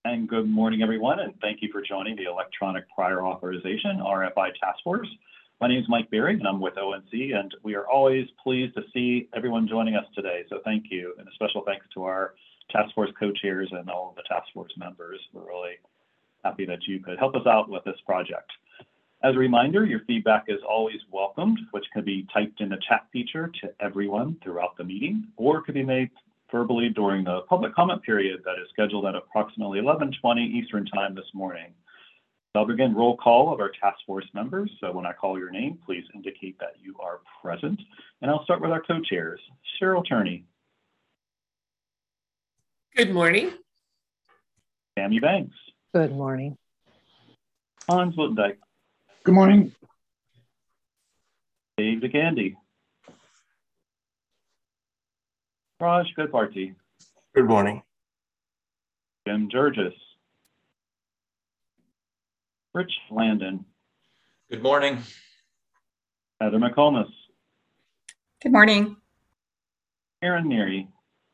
And good morning, everyone, and thank you for joining the Electronic Prior Authorization, RFI Task Force. My name is Mike Berry, and I'm with ONC, and we are always pleased to see everyone joining us today, so thank you. And a special thanks to our Task Force co-chairs and all of the Task Force members. We're really happy that you could help us out with this project. As a reminder, your feedback is always welcomed, which can be typed in the chat feature to everyone throughout the meeting, or could be made verbally during the public comment period that is scheduled at approximately 11:20 Eastern Time this morning. I'll begin roll call of our task force members. So when I call your name, please indicate that you are present. And I'll start with our co-chairs. Cheryl Turney. Good morning. Tammy Banks. Good morning. Hans Wootendyke. Good morning. Dave DeCandy. Raj Goodparty. Good morning. Jim Georges. Rich Landon. Good morning. Heather McComas. Good morning. Aaron Neary.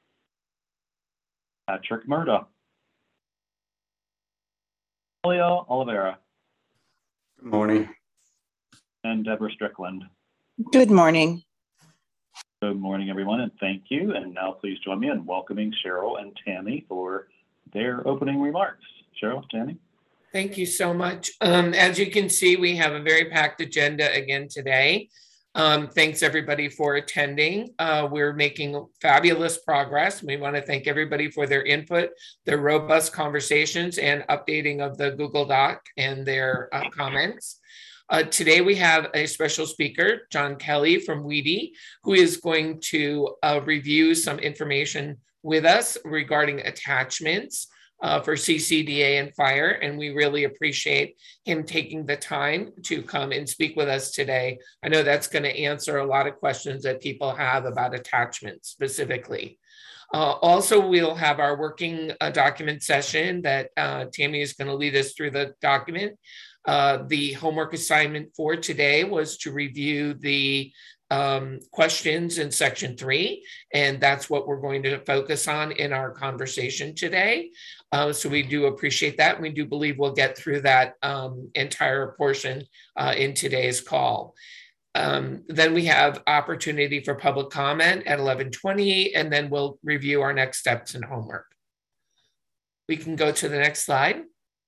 Patrick Murdoch. Julia Oliveira. Good morning. And Deborah Strickland. Good morning. Good morning, everyone, and thank you. And now please join me in welcoming Cheryl and Tammy for their opening remarks. Cheryl, Tammy. Thank you so much. As you can see, we have a very packed agenda again today. Thanks everybody for attending. We're making fabulous progress. We want to thank everybody for their input, their robust conversations, and updating of the Google Doc and their comments. Today we have a special speaker, John Kelly from WEDI, who is going to review some information with us regarding attachments for CCDA and FHIR, and we really appreciate him taking the time to come and speak with us today. I know that's going to answer a lot of questions that people have about attachments specifically. Also, we'll have our working document session that Tammy is going to lead us through the document. The homework assignment for today was to review the questions in section 3, and that's what we're going to focus on in our conversation today. So we do appreciate that. We do believe we'll get through that entire portion in today's call. Then we have opportunity for public comment at 11:20, and then we'll review our next steps in homework. We can go to the next slide.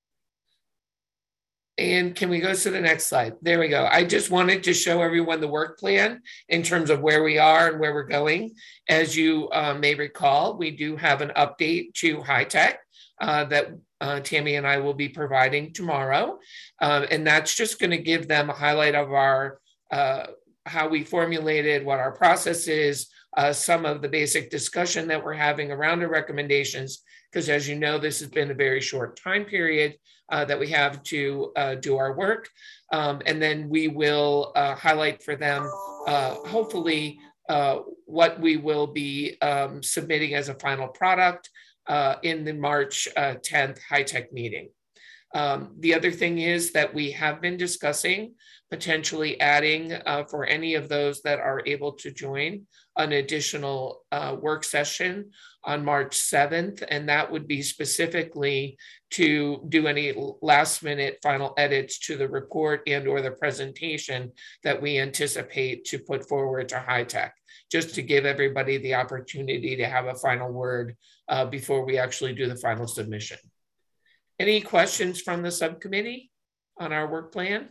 And can we go to the next slide? There we go. I just wanted to show everyone the work plan in terms of where we are and where we're going. As you may recall, we do have an update to HITECH that Tammy and I will be providing tomorrow. And that's just going to give them a highlight of our how we formulated, what our process is, some of the basic discussion that we're having around the recommendations, because as you know, this has been a very short time period that we have to do our work. And then we will highlight for them, hopefully, what we will be submitting as a final product in the March 10th HITECH meeting. The other thing is that we have been discussing potentially adding for any of those that are able to join an additional work session on March 7th, and that would be specifically to do any last minute final edits to the report and or the presentation that we anticipate to put forward to HITECH, just to give everybody the opportunity to have a final word before we actually do the final submission. Any questions from the subcommittee on our work plan?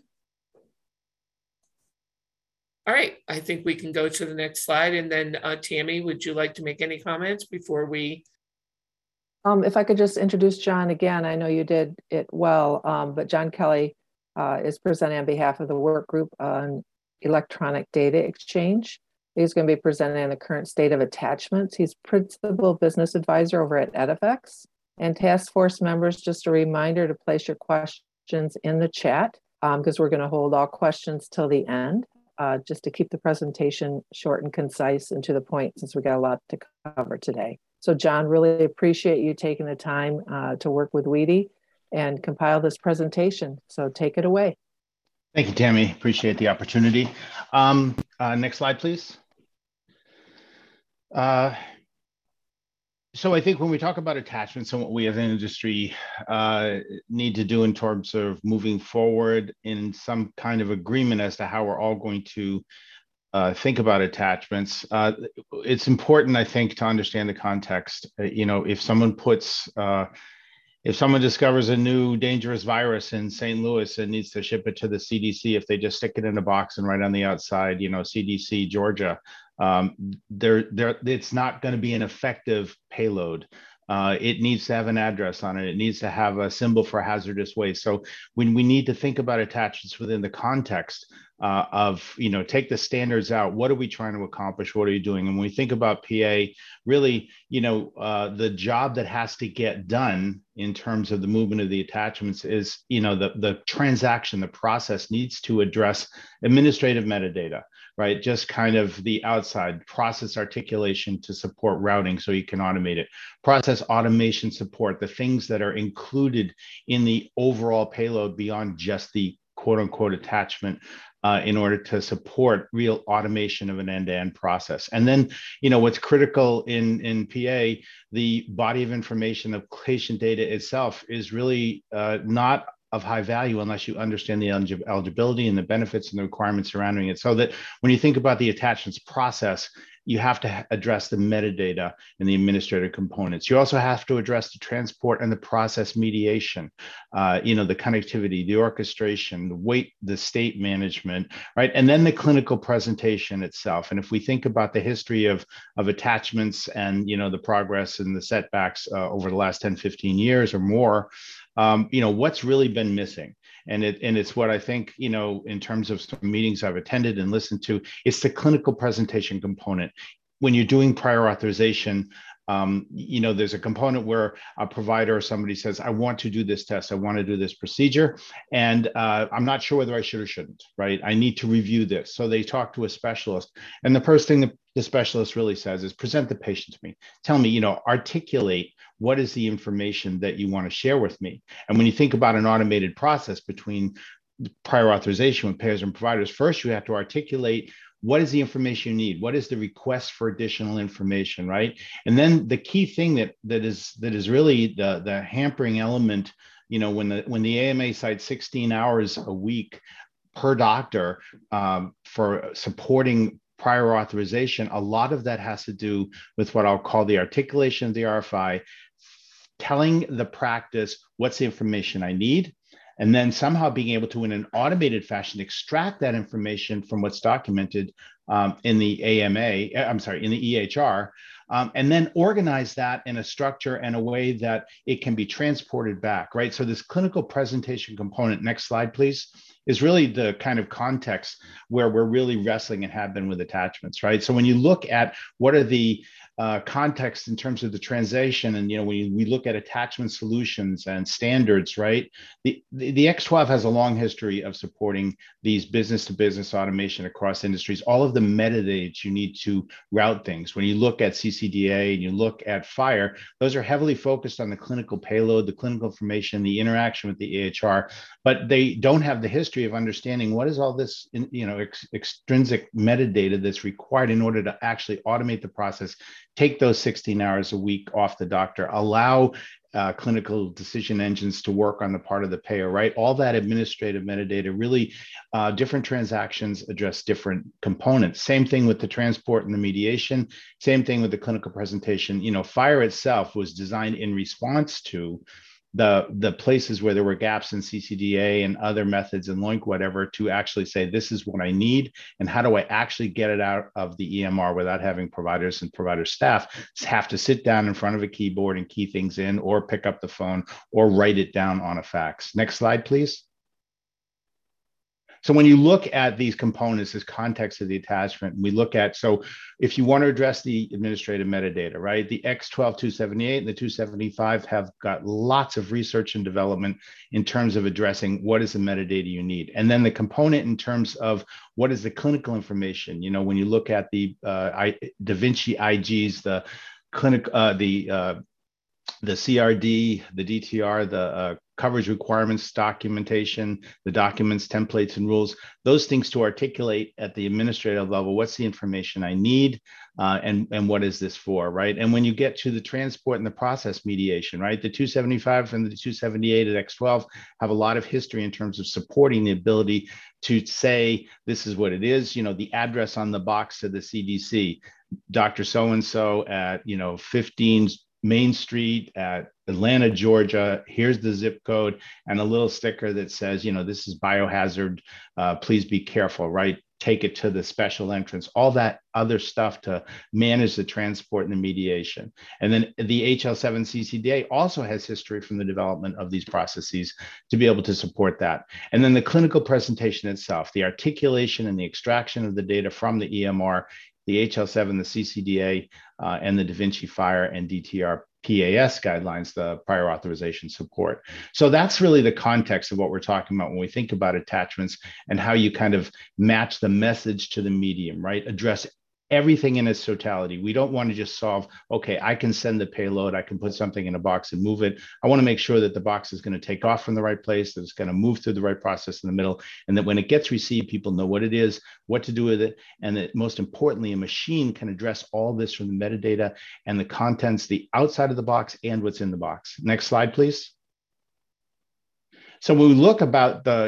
All right, I think we can go to the next slide. And then Tammy, would you like to make any comments before we? If I could just introduce John again, I know you did it well, but John Kelly is presenting on behalf of the work group on electronic data exchange. He's going to be presenting on the current state of attachments. He's principal business advisor over at Edifex. And task force members, just a reminder to place your questions in the chat because we're going to hold all questions till the end. Just to keep the presentation short and concise and to the point, since we got a lot to cover today. So John, really appreciate you taking the time to work with WEDI and compile this presentation. So take it away. Thank you, Tammy. Appreciate the opportunity. Next slide, please. So I think when we talk about attachments and what we as an industry need to do in terms of moving forward in some kind of agreement as to how we're all going to think about attachments, it's important, I think, to understand the context. If someone if someone discovers a new dangerous virus in St. Louis and needs to ship it to the CDC, if they just stick it in a box and write on the outside, CDC Georgia, it's not going to be an effective payload. It needs to have an address on it. It needs to have a symbol for hazardous waste. So when we need to think about attachments within the context of, take the standards out, what are we trying to accomplish? What are you doing? And when we think about PA, really, the job that has to get done in terms of the movement of the attachments is, the transaction, the process needs to address administrative metadata, right? Just kind of the outside process articulation to support routing so you can automate it. Process automation support, the things that are included in the overall payload beyond just the quote unquote attachment in order to support real automation of an end-to-end process. And then, what's critical in PA, the body of information, the patient data itself is really not of high value unless you understand the eligibility and the benefits and the requirements surrounding it. So that when you think about the attachments process, you have to address the metadata and the administrative components. You also have to address the transport and the process mediation, the connectivity, the orchestration, the weight, the state management, right? And then the clinical presentation itself. And if we think about the history of attachments and, the progress and the setbacks over the last 10, 15 years or more, what's really been missing. And it's what I think, in terms of some meetings I've attended and listened to, it's the clinical presentation component. When you're doing prior authorization, there's a component where a provider or somebody says, I want to do this test, I want to do this procedure, and I'm not sure whether I should or shouldn't, right? I need to review this. So they talk to a specialist. And the first thing the specialist really says is present the patient to me. Tell me, articulate what is the information that you want to share with me. And when you think about an automated process between prior authorization with payers and providers, first you have to articulate what is the information you need? What is the request for additional information, right? And then the key thing that is really the hampering element, when the AMA cites 16 hours a week per doctor for supporting prior authorization, a lot of that has to do with what I'll call the articulation of the RFI, telling the practice what's the information I need, and then somehow being able to, in an automated fashion, extract that information from what's documented in the in the EHR, and then organize that in a structure and a way that it can be transported back, right? So this clinical presentation component, next slide, please, is really the kind of context where we're really wrestling and have been with attachments, right? So when you look at what are the context in terms of the translation, and when we look at attachment solutions and standards, right? The X12 has a long history of supporting these business-to-business automation across industries. All of the metadata you need to route things. When you look at CCDA and you look at FHIR, those are heavily focused on the clinical payload, the clinical information, the interaction with the EHR, but they don't have the history of understanding what is all this, extrinsic metadata that's required in order to actually automate the process, take those 16 hours a week off the doctor, allow clinical decision engines to work on the part of the payer, right? All that administrative metadata, really different transactions address different components. Same thing with the transport and the mediation, same thing with the clinical presentation. FHIR itself was designed in response to the places where there were gaps in CCDA and other methods and LOINC, whatever, to actually say, this is what I need, and how do I actually get it out of the EMR without having providers and provider staff have to sit down in front of a keyboard and key things in, or pick up the phone, or write it down on a fax. Next slide, please. So when you look at these components, this context of the attachment, we look at, so if you want to address the administrative metadata, right, the X12 278 and the 275 have got lots of research and development in terms of addressing what is the metadata you need. And then the component in terms of what is the clinical information, when you look at the Da Vinci IGs, the clinic, the CRD, the DTR, the coverage requirements, documentation, the documents, templates, and rules, those things to articulate at the administrative level, what's the information I need, and what is this for, right? And when you get to the transport and the process mediation, right, the 275 and the 278 at X12 have a lot of history in terms of supporting the ability to say, this is what it is, the address on the box to the CDC, Dr. So-and-so at, 15 Main Street at Atlanta, Georgia. Here's the zip code and a little sticker that says, this is biohazard. Please be careful, right? Take it to the special entrance, all that other stuff to manage the transport and the mediation. And then the HL7 CCDA also has history from the development of these processes to be able to support that. And then the clinical presentation itself, the articulation and the extraction of the data from the EMR, the HL7, the CCDA, and the Da Vinci FHIR and DTR PAS guidelines, the prior authorization support. So that's really the context of what we're talking about when we think about attachments and how you kind of match the message to the medium, right? Address everything in its totality. We don't want to just solve, okay, I can send the payload, I can put something in a box and move it. I want to make sure that the box is going to take off from the right place, that it's going to move through the right process in the middle, and that when it gets received, people know what it is, what to do with it, and that most importantly, a machine can address all this from the metadata and the contents, the outside of the box and what's in the box. Next slide, please. So when we look about the,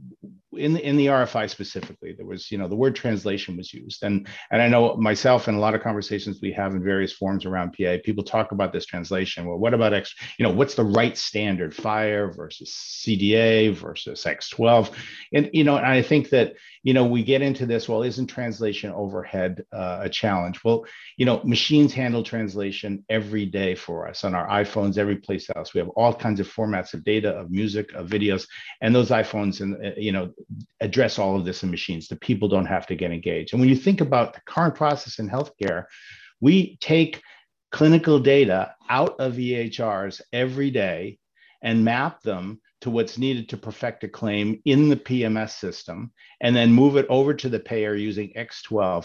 in the RFI specifically, there was, the word translation was used. And I know myself and a lot of conversations we have in various forums around PA, people talk about this translation. Well, what about what's the right standard, FHIR versus CDA versus X12? And, and I think that, we get into this, well, isn't translation overhead a challenge? Well, machines handle translation every day for us on our iPhones, every place else. We have all kinds of formats of data, of music, of videos, and those iPhones and, address all of this in machines. The people don't have to get engaged. And when you think about the current process in healthcare, we take clinical data out of EHRs every day and map them to what's needed to perfect a claim in the PMS system, and then move it over to the payer using X12,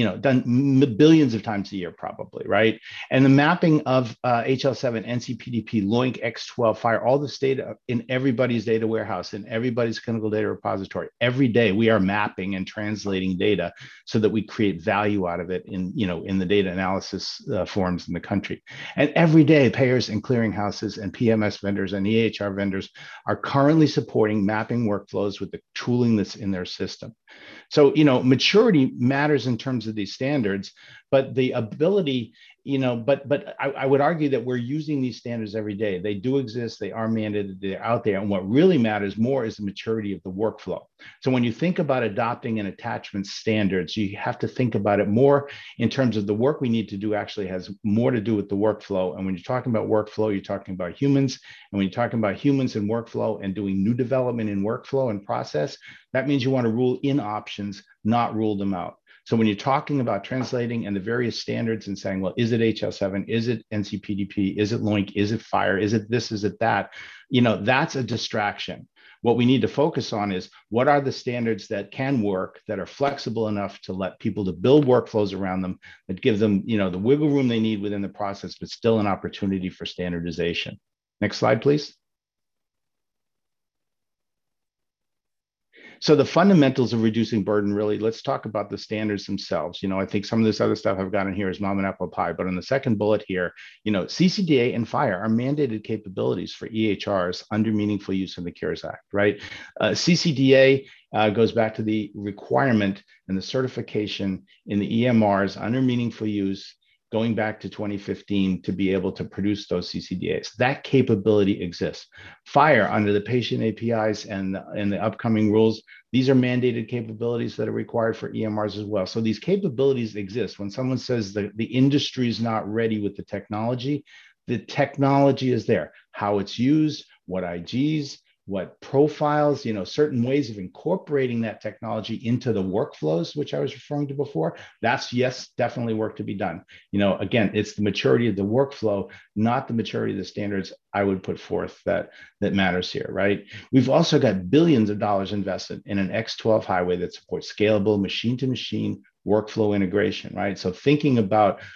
done billions of times a year probably, right? And the mapping of HL7, NCPDP, LOINC, X12, FHIR, all this data in everybody's data warehouse, in everybody's clinical data repository. Every day we are mapping and translating data so that we create value out of it in the data analysis forums in the country. And every day payers and clearinghouses and PMS vendors and EHR vendors are currently supporting mapping workflows with the tooling that's in their system. So, maturity matters in terms of these standards, but the ability, but I would argue that we're using these standards every day. They do exist, they are mandated, they're out there. And what really matters more is the maturity of the workflow. So when you think about adopting an attachment standards, you have to think about it more in terms of the work we need to do actually has more to do with the workflow. And when you're talking about workflow, you're talking about humans. And when you're talking about humans and workflow and doing new development in workflow and process, that means you want to rule in options, not rule them out. So when you're talking about translating and the various standards and saying, well, is it HL7? Is it NCPDP? Is it LOINC? Is it FHIR? Is it this? Is it that? That's a distraction. What we need to focus on is what are the standards that can work, that are flexible enough to let people to build workflows around them, that give them, the wiggle room they need within the process, but still an opportunity for standardization. Next slide, please. So the fundamentals of reducing burden, really, let's talk about the standards themselves. I think some of this other stuff I've got in here is mom and apple pie, but on the second bullet here, CCDA and FHIR are mandated capabilities for EHRs under meaningful use in the CARES Act, right? CCDA goes back to the requirement and the certification in the EMRs under meaningful use going back to 2015 to be able to produce those CCDAs. That capability exists. FHIR under the patient APIs and the upcoming rules, these are mandated capabilities that are required for EMRs as well. So these capabilities exist. When someone says that the industry is not ready with the technology is there. How it's used, what IGs, what profiles, certain ways of incorporating that technology into the workflows, which I was referring to before, that's, yes, definitely work to be done. Again, it's the maturity of the workflow, not the maturity of the standards I would put forth that matters here, right? We've also got billions of dollars invested in an X12 highway that supports scalable machine-to-machine workflow integration, right? So thinking about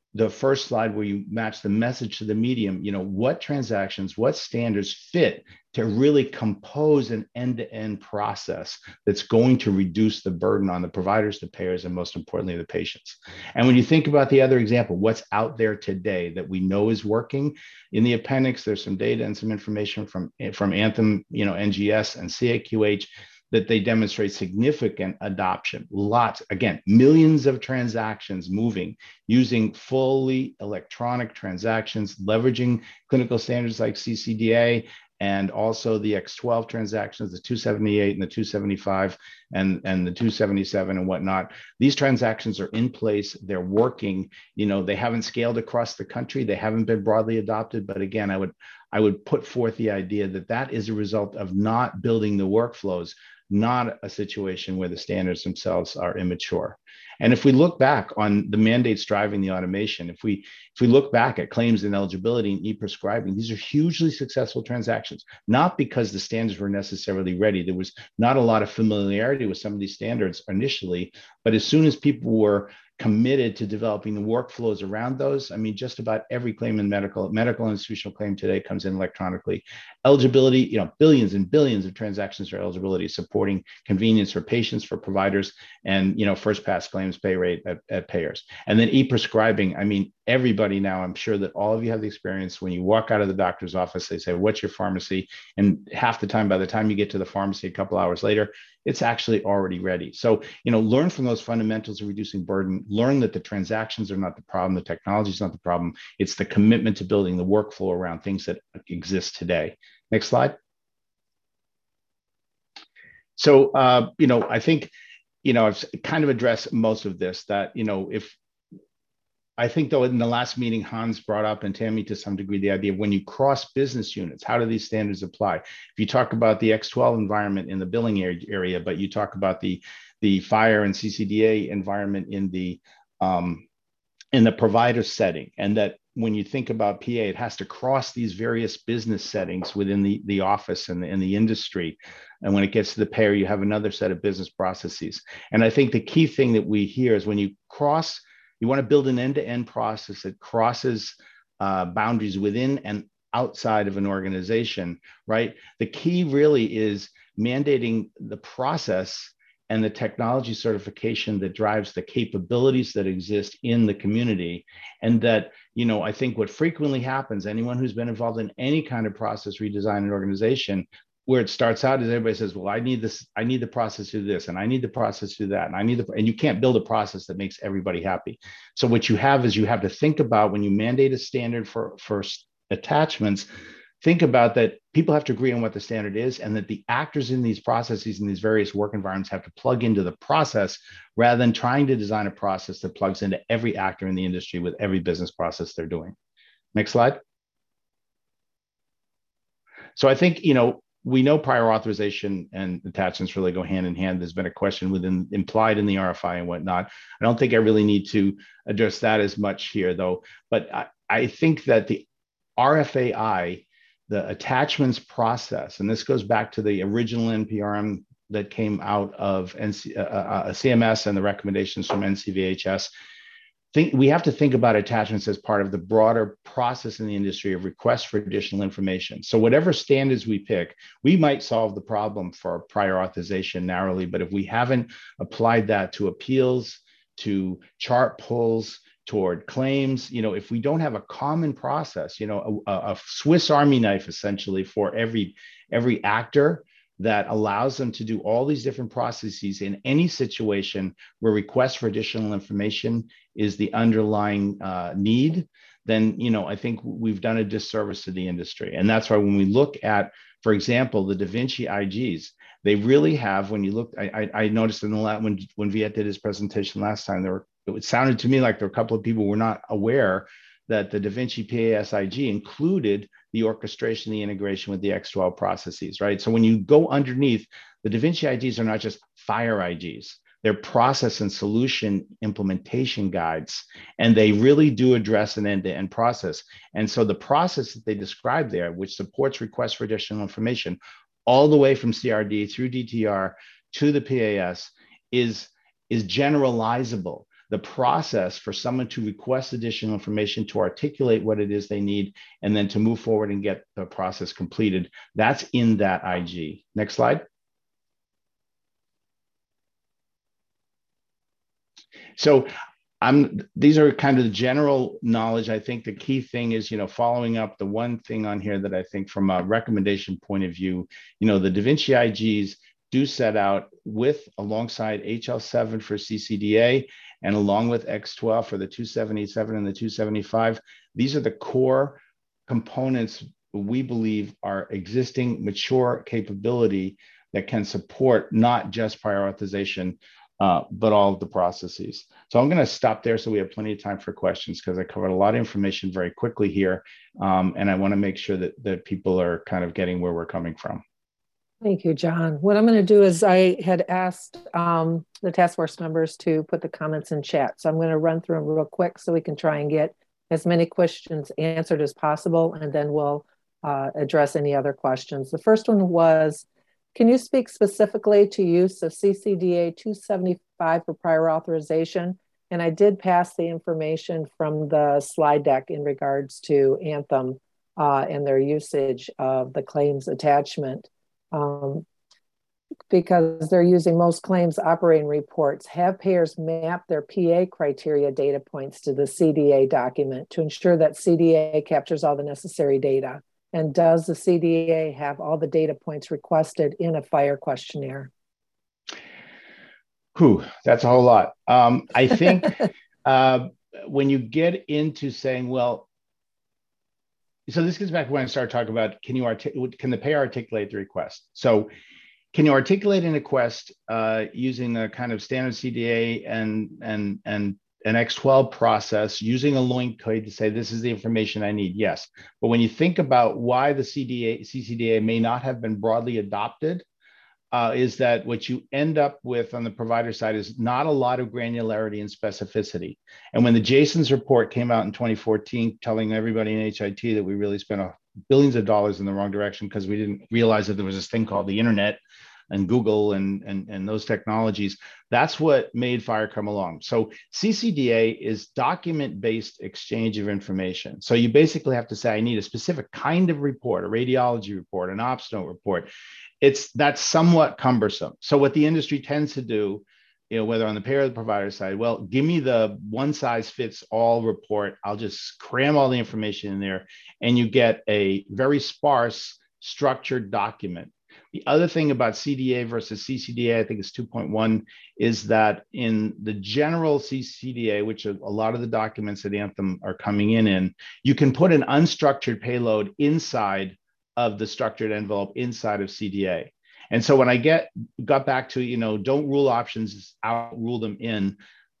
the first slide where you match the message to the medium, what transactions, what standards fit to really compose an end-to-end process that's going to reduce the burden on the providers, the payers, and most importantly, the patients. And when you think about the other example, what's out there today that we know is working, in the appendix, there's some data and some information from Anthem, NGS and CAQH, that they demonstrate significant adoption. Lots, again, millions of transactions moving using fully electronic transactions, leveraging clinical standards like CCDA, and also the X12 transactions, the 278 and the 275 and the 277 and whatnot. These transactions are in place, they're working, they haven't scaled across the country, they haven't been broadly adopted, but again, I would put forth the idea that that is a result of not building the workflows, not a situation where the standards themselves are immature. And if we look back on the mandates driving the automation, if we look back at claims and eligibility and e-prescribing, these are hugely successful transactions, not because the standards were necessarily ready. There was not a lot of familiarity with some of these standards initially, but as soon as people were committed to developing the workflows around those, just about every claim in medical institutional claim today comes in electronically. Eligibility, billions and billions of transactions for eligibility, supporting convenience for patients, for providers, and first pass claims pay rate at payers. And then e-prescribing, everybody now, I'm sure that all of you have the experience when you walk out of the doctor's office, they say, what's your pharmacy? And half the time, by the time you get to the pharmacy a couple hours later, it's actually already ready. So, learn from those fundamentals of reducing burden, learn that the transactions are not the problem, the technology is not the problem, it's the commitment to building the workflow around things that exist today. Next slide. So, I think, I've kind of addressed most of this, that, I think though in the last meeting, Hans brought up, and Tammy to some degree, the idea of when you cross business units, how do these standards apply? If you talk about the X12 environment in the billing area, but you talk about the FHIR and CCDA environment in the provider setting, and that when you think about PA, it has to cross these various business settings within the office and the industry. And when it gets to the payer, you have another set of business processes. And I think the key thing that we hear is when you cross, you want to build an end-to-end process that crosses boundaries within and outside of an organization, right? The key really is mandating the process and the technology certification that drives the capabilities that exist in the community. And that, I think what frequently happens, anyone who's been involved in any kind of process redesign and organization, where it starts out is everybody says, well, I need the process to do this, and I need the process to do that, and you can't build a process that makes everybody happy. So what you have is you have to think about, when you mandate a standard for attachments, think about that people have to agree on what the standard is, and that the actors in these processes in these various work environments have to plug into the process rather than trying to design a process that plugs into every actor in the industry with every business process they're doing. Next slide. So I think, we know prior authorization and attachments really go hand in hand. There's been a question implied in the RFI and whatnot. I don't think I really need to address that as much here, though. But I think that the RFAI, the attachments process, and this goes back to the original NPRM that came out of CMS and the recommendations from NCVHS. We have to think about attachments as part of the broader process in the industry of requests for additional information. So whatever standards we pick, we might solve the problem for prior authorization narrowly, but if we haven't applied that to appeals, to chart pulls, toward claims, if we don't have a common process, a Swiss Army knife essentially for every actor, that allows them to do all these different processes in any situation where request for additional information is the underlying need, then I think we've done a disservice to the industry. And that's why when we look at, for example, the Da Vinci IGs, they really have, when you look, I noticed in the last, when Viet did his presentation last time, it sounded to me like there were a couple of people who were not aware that the Da Vinci PAS IG included the orchestration, the integration with the X12 processes, right? So when you go underneath, the Da Vinci IGs are not just FHIR IGs, they're process and solution implementation guides, and they really do address an end-to-end process. And so the process that they describe there, which supports requests for additional information, all the way from CRD through DTR to the PAS, is generalizable. the process for someone to request additional information, to articulate what it is they need, and then to move forward and get the process completed. That's in that IG. Next slide. So these are kind of the general knowledge. I think the key thing is, following up the one thing on here that I think from a recommendation point of view, the Da Vinci IGs do set out alongside HL7 for CCDA and along with X12 for the 277 and the 275. These are the core components we believe are existing mature capability that can support not just prior authorization, but all of the processes. So I'm going to stop there so we have plenty of time for questions, because I covered a lot of information very quickly here. And I want to make sure that people are kind of getting where we're coming from. Thank you, John. What I'm going to do is I had asked the task force members to put the comments in chat. So I'm going to run through them real quick so we can try and get as many questions answered as possible, and then we'll address any other questions. The first one was, can you speak specifically to use of CCDA 275 for prior authorization? And I did pass the information from the slide deck in regards to Anthem and their usage of the claims attachment. Because they're using most claims operating reports, have payers map their PA criteria data points to the CDA document to ensure that CDA captures all the necessary data? And does the CDA have all the data points requested in a FHIR questionnaire? That's a whole lot. I think when you get into saying, well, so this gets back to when I started talking about, can the payer articulate the request? So can you articulate a request using a kind of standard CDA and an X12 process, using a LOIN code to say, this is the information I need? Yes. But when you think about why the CCDA may not have been broadly adopted, is that what you end up with on the provider side is not a lot of granularity and specificity. And when the Jason's report came out in 2014, telling everybody in HIT that we really spent billions of dollars in the wrong direction because we didn't realize that there was this thing called the internet and Google and those technologies, that's what made FHIR come along. So CCDA is document-based exchange of information. So you basically have to say, I need a specific kind of report, a radiology report, an ops note report. That's somewhat cumbersome. So what the industry tends to do, whether on the payer or the provider side, well, give me the one size fits all report. I'll just cram all the information in there, and you get a very sparse structured document. The other thing about CDA versus CCDA, I think it's 2.1, is that in the general CCDA, which a lot of the documents at Anthem are coming in, you can put an unstructured payload inside of the structured envelope inside of CDA. And so when I got back to, don't rule options out, rule them in.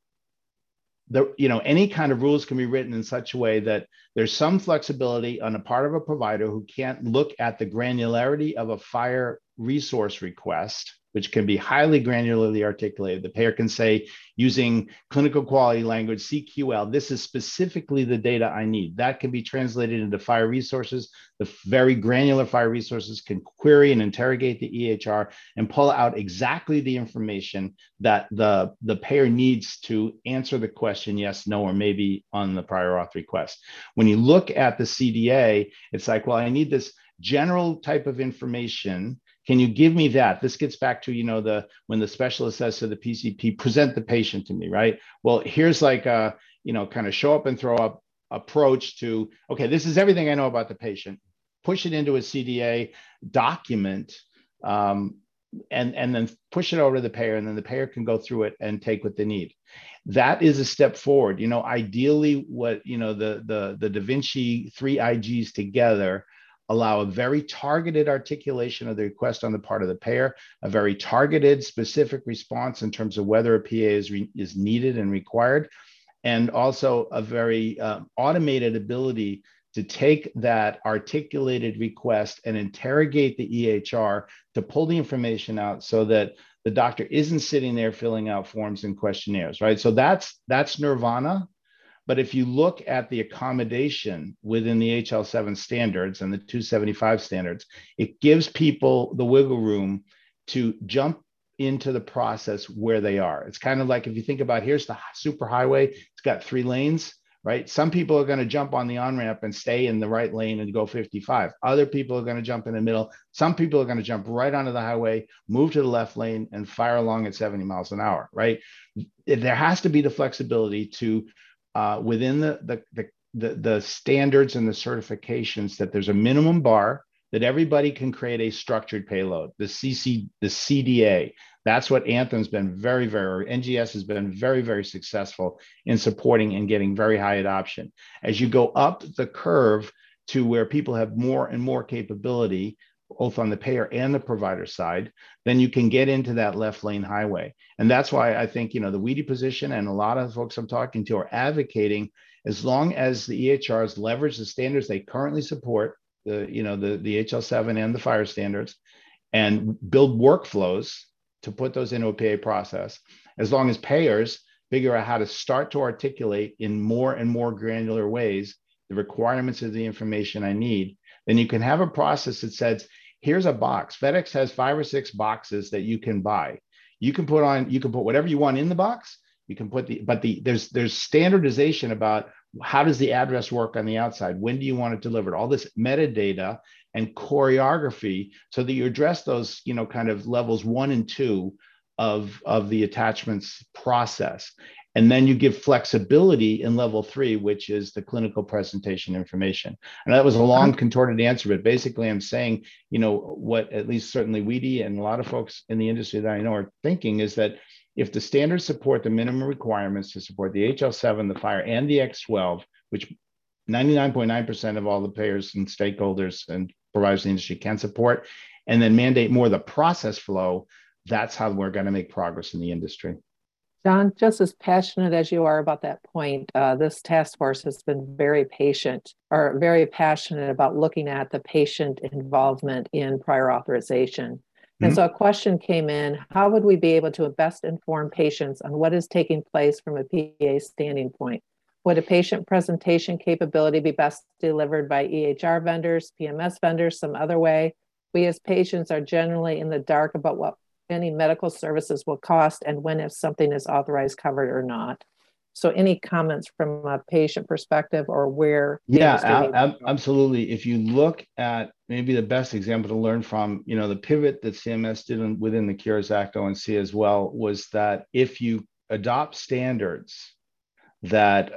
Any kind of rules can be written in such a way that there's some flexibility on the part of a provider who can't look at the granularity of a FHIR resource request, which can be highly granularly articulated. The payer can say, using clinical quality language, CQL, this is specifically the data I need. That can be translated into FHIR resources. The very granular FHIR resources can query and interrogate the EHR and pull out exactly the information that the payer needs to answer the question, yes, no, or maybe on the prior auth request. When you look at the CDA, it's like, well, I need this general type of information. Can you give me that? This gets back to, when the specialist says to the PCP, present the patient to me, right? Well, here's like a, kind of show up and throw up approach to, okay, this is everything I know about the patient. Push it into a CDA document, and then push it over to the payer, and then the payer can go through it and take what they need. That is a step forward. Ideally, what, the Da Vinci 3 IGs together allow a very targeted articulation of the request on the part of the payer, a very targeted, specific response in terms of whether a PA is needed and required, and also a very automated ability to take that articulated request and interrogate the EHR to pull the information out so that the doctor isn't sitting there filling out forms and questionnaires, right? So that's nirvana. But if you look at the accommodation within the HL7 standards and the 275 standards, it gives people the wiggle room to jump into the process where they are. It's kind of like if you think about, here's the super highway, it's got 3 lanes, right? Some people are going to jump on the on-ramp and stay in the right lane and go 55. Other people are going to jump in the middle. Some people are going to jump right onto the highway, move to the left lane, and fire along at 70 miles an hour, right? There has to be the flexibility to, within the standards and the certifications, that there's a minimum bar that everybody can create a structured payload, the CDA. That's what Anthem's been NGS has been very, very successful in supporting and getting very high adoption. As you go up the curve to where people have more and more capability, both on the payer and the provider side, then you can get into that left lane highway. And that's why I think, the WEDI position and a lot of the folks I'm talking to are advocating, as long as the EHRs leverage the standards they currently support, the HL7 and the fire standards, and build workflows to put those into a PA process, as long as payers figure out how to start to articulate in more and more granular ways the requirements of the information I need, then you can have a process that says, here's a box. FedEx has 5 or 6 boxes that you can buy. You can put whatever you want in the box. You can put there's standardization about how does the address work on the outside? When do you want it delivered? All this metadata and choreography so that you address those, kind of levels 1 and 2 of the attachments process. And then you give flexibility in level 3, which is the clinical presentation information. And that was a long contorted answer, but basically I'm saying, what at least certainly WEDI and a lot of folks in the industry that I know are thinking is that if the standards support the minimum requirements to support the HL7, the fire, and the X12, which 99.9% of all the payers and stakeholders and providers in the industry can support, and then mandate more of the process flow, that's how we're going to make progress in the industry. John, just as passionate as you are about that point, this task force has been very passionate about looking at the patient involvement in prior authorization. And so a question came in, how would we be able to best inform patients on what is taking place from a PA standing point? Would a patient presentation capability be best delivered by EHR vendors, PMS vendors, some other way? We as patients are generally in the dark about what any medical services will cost and when, if something is authorized, covered or not. So any comments from a patient perspective or where? Yeah, absolutely. If you look at maybe the best example to learn from, the pivot that CMS did within the Cures Act ONC as well, was that if you adopt standards that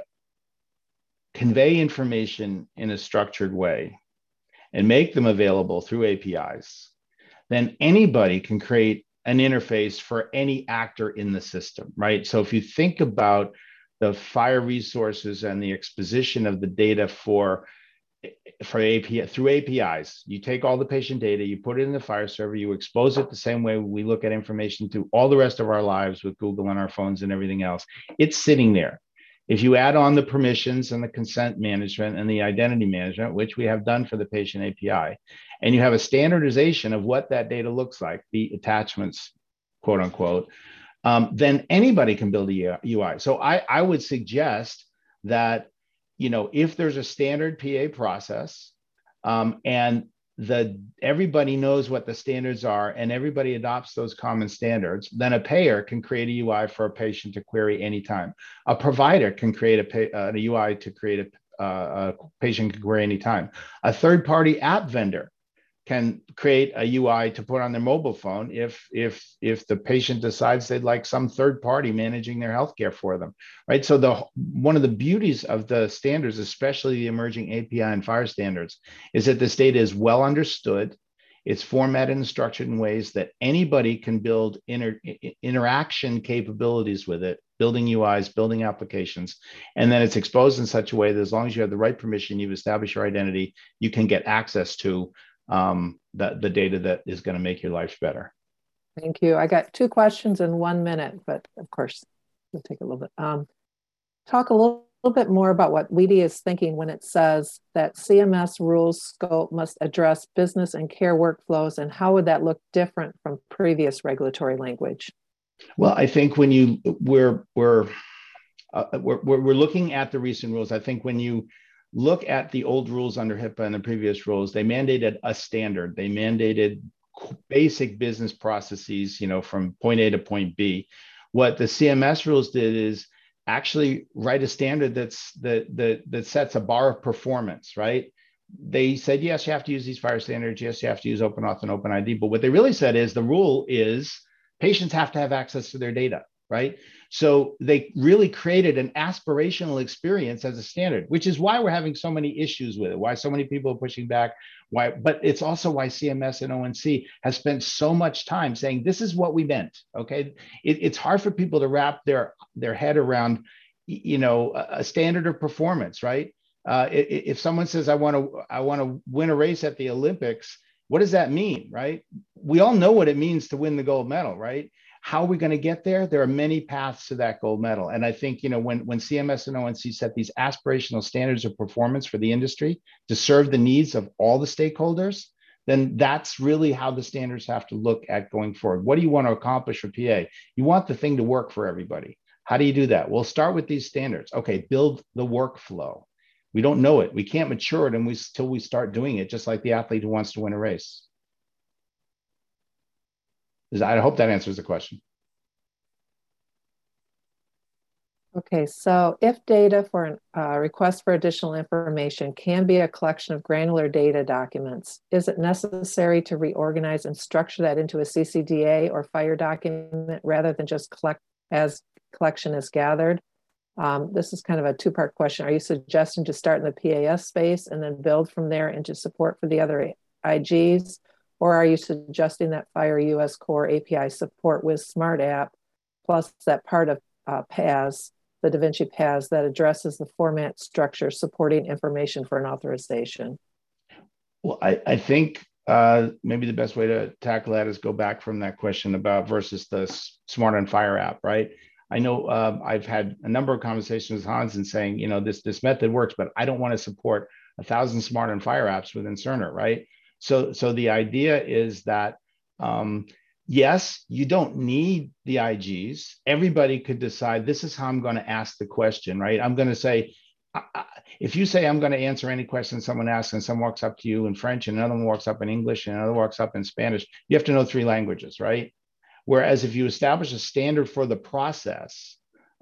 convey information in a structured way and make them available through APIs, then anybody can create an interface for any actor in the system, right? So if you think about the fire resources and the exposition of the data for API through APIs, you take all the patient data, you put it in the fire server, you expose it the same way we look at information through all the rest of our lives with Google on our phones and everything else. It's sitting there. If you add on the permissions and the consent management and the identity management, which we have done for the patient API, and you have a standardization of what that data looks like, the attachments, quote unquote, then anybody can build a UI. So I would suggest that, if there's a standard PA process and everybody knows what the standards are and everybody adopts those common standards, then a payer can create a UI for a patient to query anytime. A provider can create a UI to create a patient can query anytime. A third-party app vendor can create a UI to put on their mobile phone if the patient decides they'd like some third party managing their healthcare for them, right? So one of the beauties of the standards, especially the emerging API and fire standards, is that this data is well understood. It's formatted and structured in ways that anybody can build interaction capabilities with it, building UIs, building applications, and then it's exposed in such a way that as long as you have the right permission, you've established your identity, you can get access to the data that is going to make your life better. Thank you. I got 2 questions in 1 minute, but of course, it'll take a little bit. Talk a little bit more about what WEDI is thinking when it says that CMS rules scope must address business and care workflows, and how would that look different from previous regulatory language? Well, I think when we're looking at the recent rules, I think when you look at the old rules under HIPAA and the previous rules, they mandated a standard. They mandated basic business processes, from point A to point B. What the CMS rules did is actually write a standard that sets a bar of performance, right? They said, yes, you have to use these FHIR standards. Yes, you have to use OpenAuth and OpenID. But what they really said is the rule is patients have to have access to their data, right? So they really created an aspirational experience as a standard, which is why we're having so many issues with it, why so many people are pushing back, but it's also why CMS and ONC has spent so much time saying, this is what we meant, okay? It's hard for people to wrap their head around, a standard of performance, right? If someone says, I want to win a race at the Olympics, what does that mean, right? We all know what it means to win the gold medal, right? How are we going to get there? There are many paths to that gold medal. And I think, when CMS and ONC set these aspirational standards of performance for the industry to serve the needs of all the stakeholders, then that's really how the standards have to look at going forward. What do you want to accomplish for PA? You want the thing to work for everybody. How do you do that? We'll start with these standards. Okay, build the workflow. We don't know it. We can't mature it until we start doing it, just like the athlete who wants to win a race. I hope that answers the question. Okay, so if data for a request for additional information can be a collection of granular data documents, is it necessary to reorganize and structure that into a CCDA or FHIR document rather than just collection as gathered? This is kind of a two-part question. Are you suggesting to start in the PAS space and then build from there into support for the other IGs? Or are you suggesting that FHIR US Core API support with Smart App, plus that part of PAS, the DaVinci PAS, that addresses the format structure supporting information for an authorization? Well, I think maybe the best way to tackle that is go back from that question about versus the Smart on FHIR app, right? I know I've had a number of conversations with Hans and saying, this method works, but I don't want to support 1,000 Smart on FHIR apps within Cerner, right? So the idea is that, yes, you don't need the IGs. Everybody could decide, this is how I'm going to ask the question, right? I'm going to say, if you say I'm going to answer any question someone asks and someone walks up to you in French and another one walks up in English and another walks up in Spanish, you have to know 3 languages, right? Whereas if you establish a standard for the process,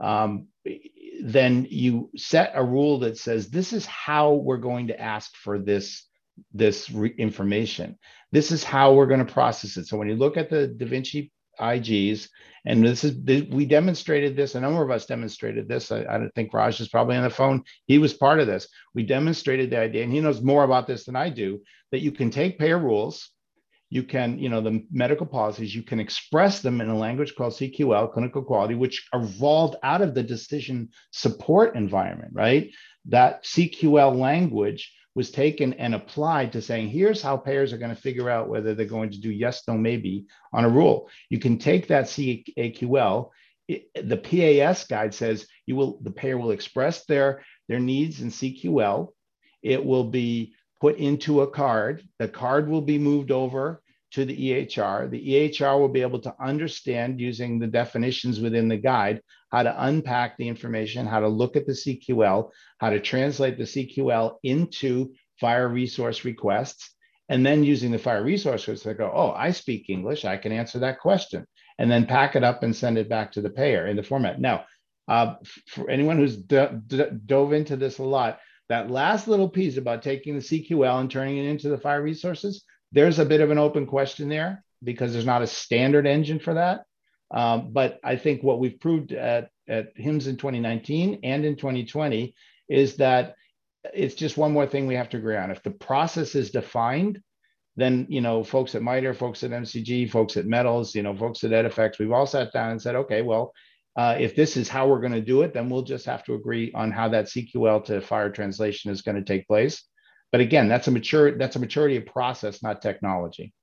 then you set a rule that says, this is how we're going to ask for this information. This is how we're going to process it. So when you look at the DaVinci IGs, and we demonstrated this, a number of us demonstrated this. I don't think Raj is probably on the phone. He was part of this. We demonstrated the idea, and he knows more about this than I do, that you can take payer rules, you can, the medical policies, you can express them in a language called CQL, clinical quality, which evolved out of the decision support environment, right? That CQL language was taken and applied to saying, here's how payers are going to figure out whether they're going to do yes, no, maybe on a rule. You can take that CAQL, the PAS guide says the payer will express their needs in CQL. It will be put into a card. The card will be moved over to the EHR. The EHR will be able to understand, using the definitions within the guide, how to unpack the information, how to look at the CQL, how to translate the CQL into FHIR resource requests, and then using the FHIR resource requests to go, oh, I speak English, I can answer that question, and then pack it up and send it back to the payer in the format. Now, for anyone who's dove into this a lot, that last little piece about taking the CQL and turning it into the FHIR resources, there's a bit of an open question there because there's not a standard engine for that. But I think what we've proved at HIMSS in 2019 and in 2020 is that it's just one more thing we have to agree on. If the process is defined, then, folks at MITRE, folks at MCG, folks at Metals, folks at EDIFACT, we've all sat down and said, okay, well, if this is how we're going to do it, then we'll just have to agree on how that CQL to FHIR translation is going to take place. But again, that's a maturity of process, not technology.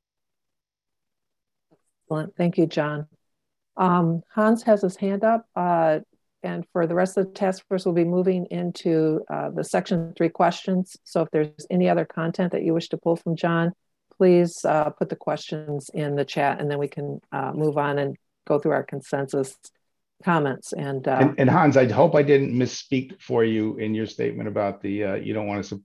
Excellent. Thank you, John. Hans has his hand up, and for the rest of the task force, we'll be moving into the section 3 questions. So if there's any other content that you wish to pull from John, please put the questions in the chat, and then we can move on and go through our consensus comments. And Hans, I hope I didn't misspeak for you in your statement about the you don't want to support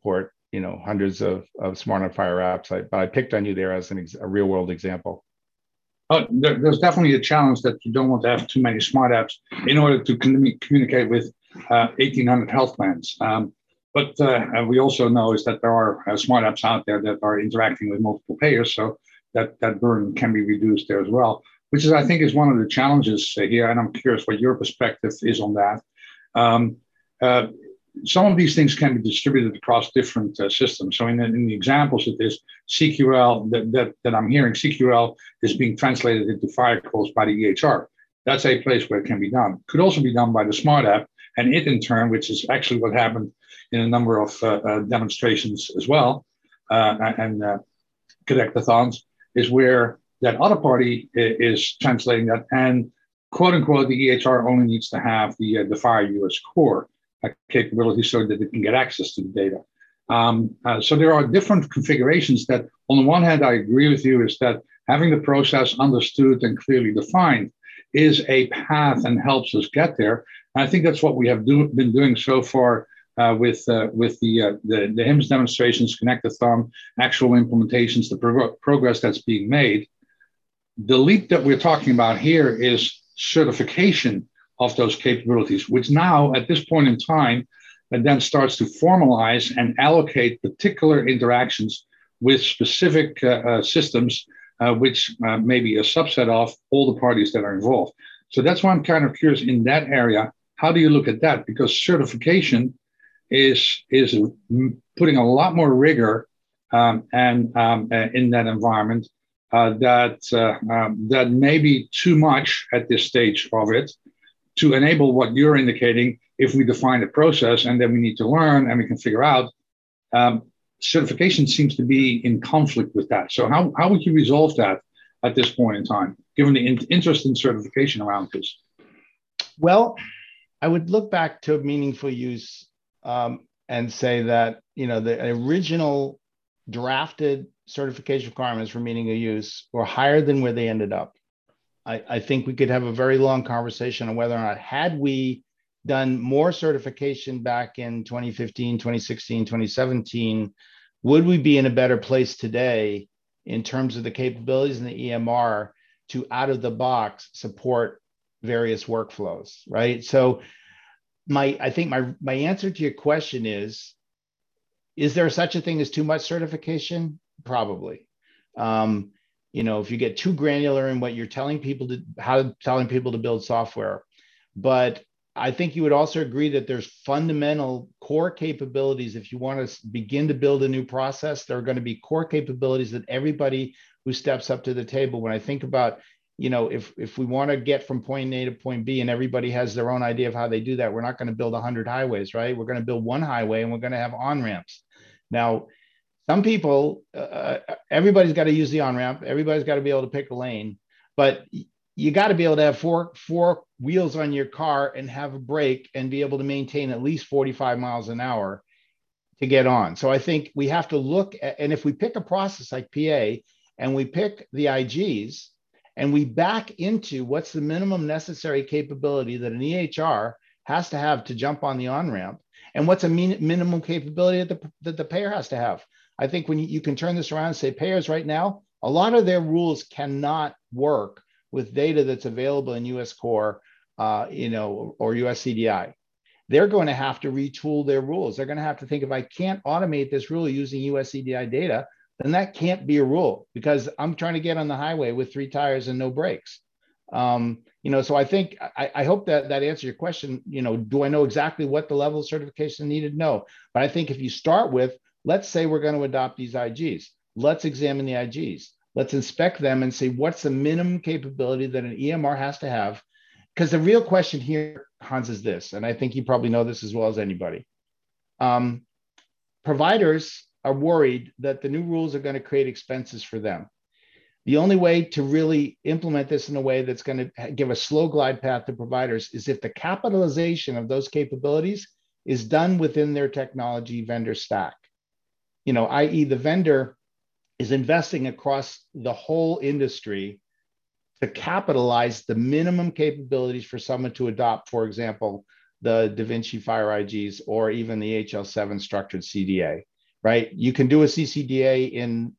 hundreds of Smart on Fire apps. But I picked on you there as a real world example. There's definitely a challenge that you don't want to have too many smart apps in order to communicate with 1,800 health plans. But we also know is that there are smart apps out there that are interacting with multiple payers, so that burden can be reduced there as well, which I think is one of the challenges here. And I'm curious what your perspective is on that. Some of these things can be distributed across different systems. So in the examples of this CQL that I'm hearing, CQL is being translated into fire calls by the EHR. That's a place where it can be done. Could also be done by the smart app, and it in turn, which is actually what happened in a number of demonstrations as well, and connectathons, is where that other party is translating that, and quote unquote, the EHR only needs to have the FireUS core capability so that it can get access to the data. So there are different configurations that, on the one hand, I agree with you, is that having the process understood and clearly defined is a path and helps us get there. And I think that's what we have been doing so far with the HIMSS demonstrations, Connectathon, actual implementations, the progress that's being made. The leap that we're talking about here is certification of those capabilities, which now at this point in time, and then starts to formalize and allocate particular interactions with specific systems, which may be a subset of all the parties that are involved. So that's why I'm kind of curious in that area. How do you look at that? Because certification is putting a lot more rigor and in that environment that may be too much at this stage of it to enable what you're indicating. If we define a process and then we need to learn and we can figure out, certification seems to be in conflict with that. So how would you resolve that at this point in time, given the interest in certification around this? Well, I would look back to meaningful use and say that, the original drafted certification requirements for meaningful use were higher than where they ended up. I think we could have a very long conversation on whether or not, had we done more certification back in 2015, 2016, 2017, would we be in a better place today in terms of the capabilities in the EMR to out of the box support various workflows, right? So I think my answer to your question is there such a thing as too much certification? Probably. If you get too granular in what you're telling people to build software. But I think you would also agree that there's fundamental core capabilities. If you want to begin to build a new process, there are going to be core capabilities that everybody who steps up to the table, when I think about, if we want to get from point A to point B and everybody has their own idea of how they do that, we're not going to build 100 highways, right? We're going to build one highway and we're going to have on-ramps. Now, some people, everybody's got to use the on-ramp. Everybody's got to be able to pick a lane, but you got to be able to have four wheels on your car and have a brake and be able to maintain at least 45 miles an hour to get on. So I think we have to look at, and if we pick a process like PA and we pick the IGs and we back into what's the minimum necessary capability that an EHR has to have to jump on the on-ramp, and what's a minimum capability that the payer has to have. I think when you can turn this around and say payers right now, a lot of their rules cannot work with data that's available in US Core, or US CDI. They're going to have to retool their rules. They're going to have to think, if I can't automate this rule using US CDI data, then that can't be a rule, because I'm trying to get on the highway with 3 tires and no brakes. So I think, I hope that answers your question. Do I know exactly what the level of certification needed? No, but I think if you start with, let's say we're going to adopt these IGs, let's examine the IGs. Let's inspect them and say, what's the minimum capability that an EMR has to have? Because the real question here, Hans, is this, and I think you probably know this as well as anybody. Providers are worried that the new rules are going to create expenses for them. The only way to really implement this in a way that's going to give a slow glide path to providers is if the capitalization of those capabilities is done within their technology vendor stack. I.e. the vendor is investing across the whole industry to capitalize the minimum capabilities for someone to adopt, for example, the DaVinci Fire IGs or even the HL7 structured CDA. right? You can do a CCDA in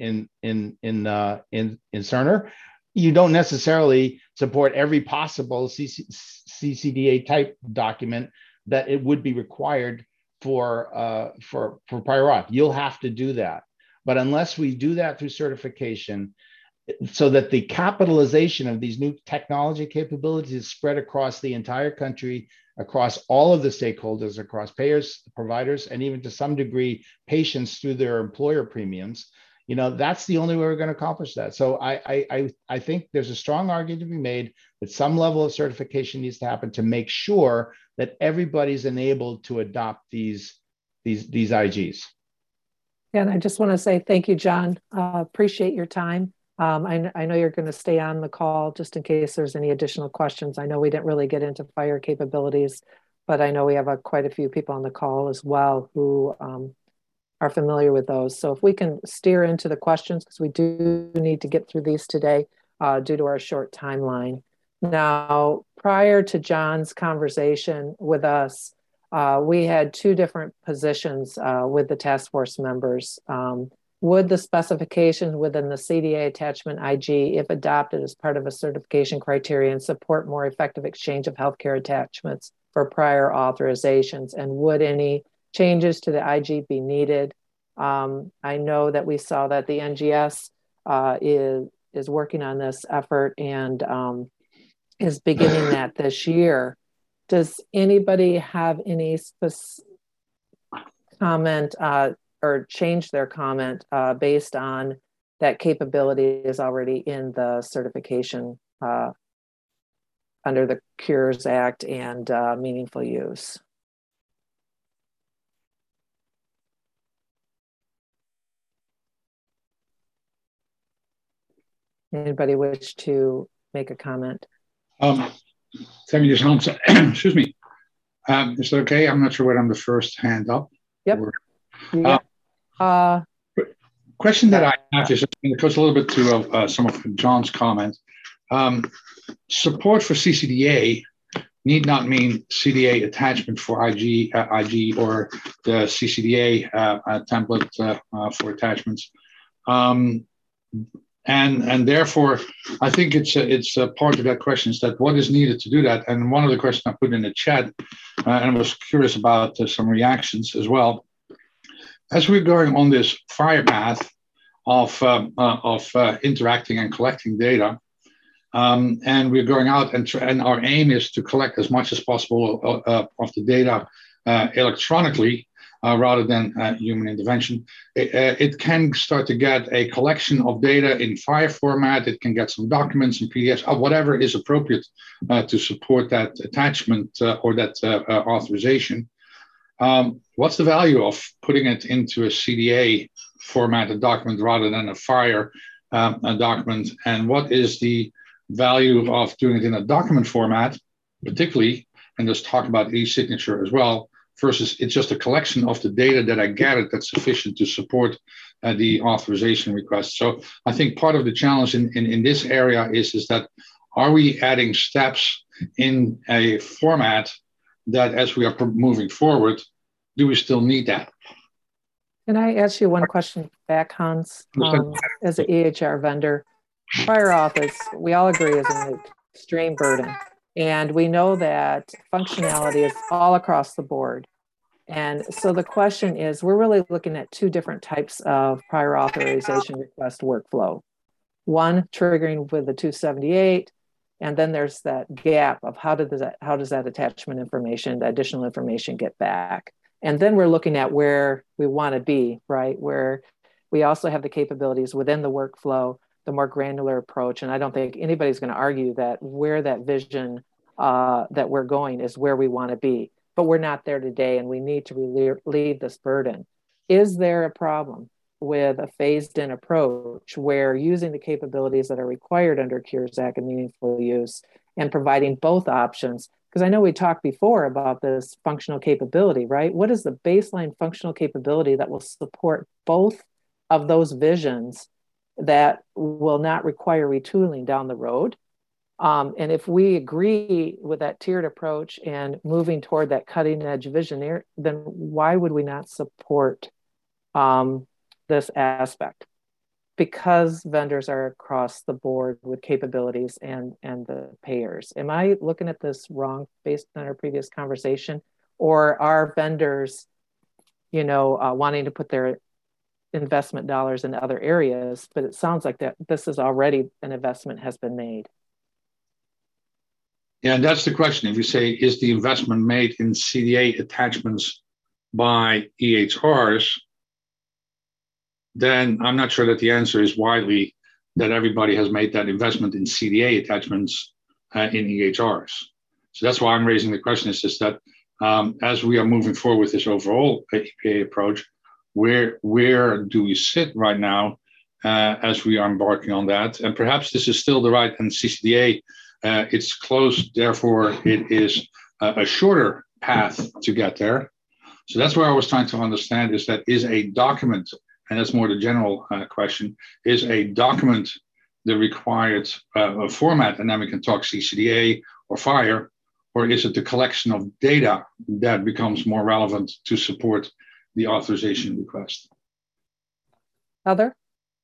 Cerner. You don't necessarily support every possible CCDA type document that it would be required for prior auth. You'll have to do that. But unless we do that through certification, so that the capitalization of these new technology capabilities is spread across the entire country, across all of the stakeholders, across payers, providers, and even to some degree, patients through their employer premiums, that's the only way we're going to accomplish that. So I think there's a strong argument to be made that some level of certification needs to happen to make sure that everybody's enabled to adopt these IGs. And I just want to say thank you, John. Appreciate your time. I know you're going to stay on the call just in case there's any additional questions. I know we didn't really get into FHIR capabilities, but I know we have quite a few people on the call as well who are familiar with those. So if we can steer into the questions, because we do need to get through these today due to our short timeline. Now, prior to John's conversation with us, we had two different positions with the task force members. Would the specifications within the CDA attachment IG, if adopted as part of a certification criterion, support more effective exchange of healthcare attachments for prior authorizations? And would any changes to the IG be needed? I know that we saw that the NGS is working on this effort and is beginning that this year. Does anybody have any comment or change their comment based on that capability is already in the certification under the Cures Act and meaningful use? Anybody wish to make a comment? Tammy just answered. Excuse me. Is that okay? I'm not sure whether I'm the first hand up. Yep. Question that I have is, it goes a little bit to some of John's comments. Support for CCDA need not mean CDA attachment for IG or the CCDA template for attachments. And therefore, I think it's a part of that question is that what is needed to do that? And one of the questions I put in the chat, and I was curious about some reactions as well. As we're going on this FHIR path of interacting and collecting data, and we're going out and our aim is to collect as much as possible of the data electronically, rather than human intervention. It can start to get a collection of data in FHIR format. It can get some documents and PDFs, whatever is appropriate to support that attachment or that authorization. What's the value of putting it into a CDA formatted document rather than a FHIR document? And what is the value of doing it in a document format, particularly, and let's talk about e-signature as well, versus it's just a collection of the data that I gathered that's sufficient to support the authorization request. So I think part of the challenge in this area is that are we adding steps in a format that as we are moving forward, do we still need that? Can I ask you one question back, Hans? As an EHR vendor, prior auth, we all agree, is an extreme burden. And we know that functionality is all across the board. And so the question is, we're really looking at two different types of prior authorization request workflow. One, triggering with the 278, and then there's that gap of how does that attachment information, the additional information get back? And then we're looking at where we want to be, right? Where we also have the capabilities within the workflow, the more granular approach. And I don't think anybody's going to argue that where that vision that we're going is where we want to be, but we're not there today and we need to relieve this burden. Is there a problem with a phased in approach where using the capabilities that are required under Cures Act and meaningful use and providing both options? Because I know we talked before about this functional capability, right? What is the baseline functional capability that will support both of those visions that will not require retooling down the road? And if we agree with that tiered approach and moving toward that cutting edge vision, then why would we not support this aspect, because vendors are across the board with capabilities and the payers. Am I looking at this wrong based on our previous conversation? Or are vendors, wanting to put their investment dollars in other areas, but it sounds like that this is already an investment has been made. Yeah, and that's the question. If you say, is the investment made in CDA attachments by EHRs, then I'm not sure that the answer is widely that everybody has made that investment in CDA attachments in EHRs. So that's why I'm raising the question is that as we are moving forward with this overall APA approach, where do we sit right now as we are embarking on that? And perhaps this is still the right, and CCDA, it's close, therefore it is a shorter path to get there. So that's where I was trying to understand is a document, and that's more the general question, is a document the required format, and then we can talk CCDA or FHIR, or is it the collection of data that becomes more relevant to support the authorization request? Heather?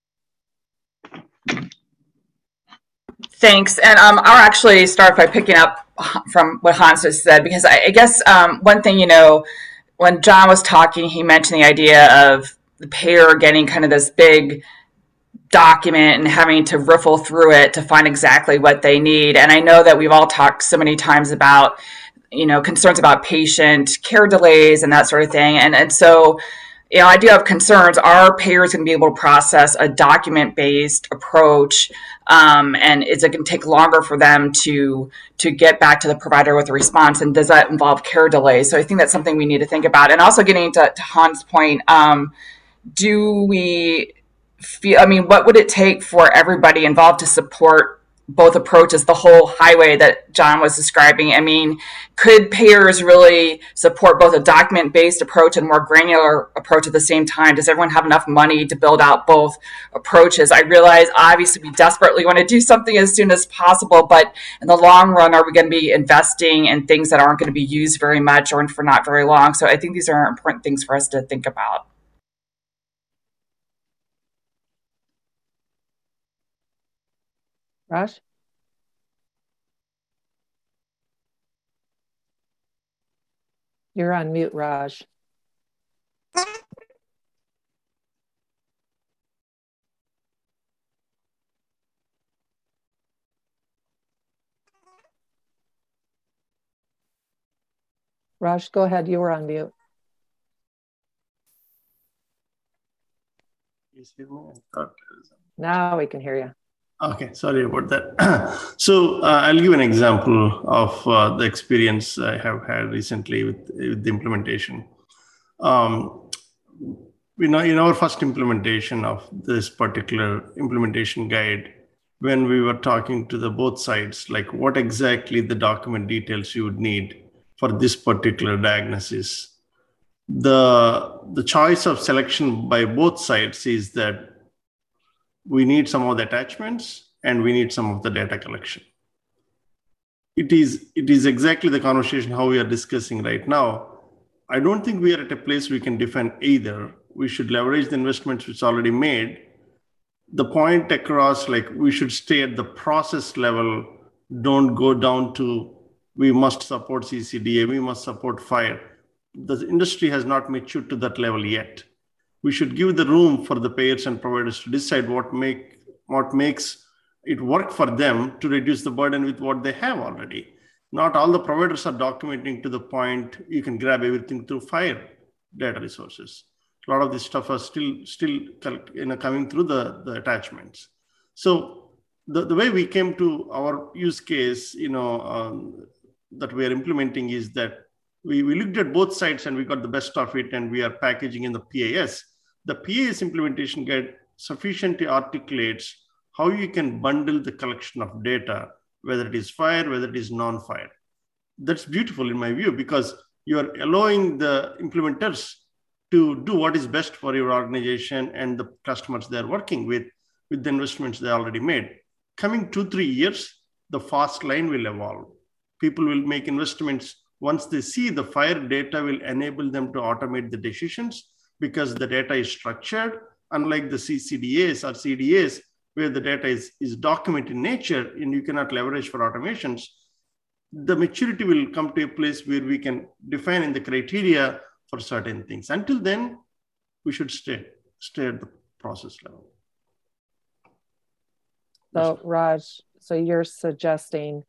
Thanks. And I'll actually start by picking up from what Hans just said, because I guess one thing, when John was talking, he mentioned the idea of the payer getting kind of this big document and having to riffle through it to find exactly what they need. And I know that we've all talked so many times about, concerns about patient care delays and that sort of thing. And so, I do have concerns. Are payers going to be able to process a document-based approach? And is it going to take longer for them to get back to the provider with a response? And does that involve care delays? So I think that's something we need to think about. And also getting to Hans' point, do we feel, what would it take for everybody involved to support both approaches, the whole highway that John was describing? Could payers really support both a document-based approach and more granular approach at the same time? Does everyone have enough money to build out both approaches? I realize, obviously, we desperately want to do something as soon as possible, but in the long run, are we going to be investing in things that aren't going to be used very much or for not very long? So I think these are important things for us to think about. Raj? You're on mute, Raj. Raj, go ahead. You were on mute. Now we can hear you. Okay, sorry about that. So I'll give an example of the experience I have had recently with the implementation. In our first implementation of this particular implementation guide, when we were talking to the both sides, like what exactly the document details you would need for this particular diagnosis, the choice of selection by both sides is that we need some of the attachments and we need some of the data collection. It is exactly the conversation how we are discussing right now. I don't think we are at a place we can define either. We should leverage the investments which already made. The point across, like we should stay at the process level, don't go down to we must support CCDA, we must support FHIR. The industry has not matured to that level yet. We should give the room for the payers and providers to decide what makes it work for them to reduce the burden with what they have already. Not all the providers are documenting to the point you can grab everything through FHIR data resources. A lot of this stuff are still coming through the attachments. So the way we came to our use case, that we are implementing is that we looked at both sides and we got the best of it, and we are packaging in the PAS. The PAS implementation guide sufficiently articulates how you can bundle the collection of data, whether it is FHIR, whether it is non-FHIR. That's beautiful in my view, because you are allowing the implementers to do what is best for your organization and the customers they're working with the investments they already made. Coming 2-3 years, the fast line will evolve. People will make investments. Once they see the FHIR data will enable them to automate the decisions, because the data is structured, unlike the CCDAs or CDAs, where the data is document in nature and you cannot leverage for automations. The maturity will come to a place where we can define in the criteria for certain things. Until then, we should stay at the process level. So Raj, so you're suggesting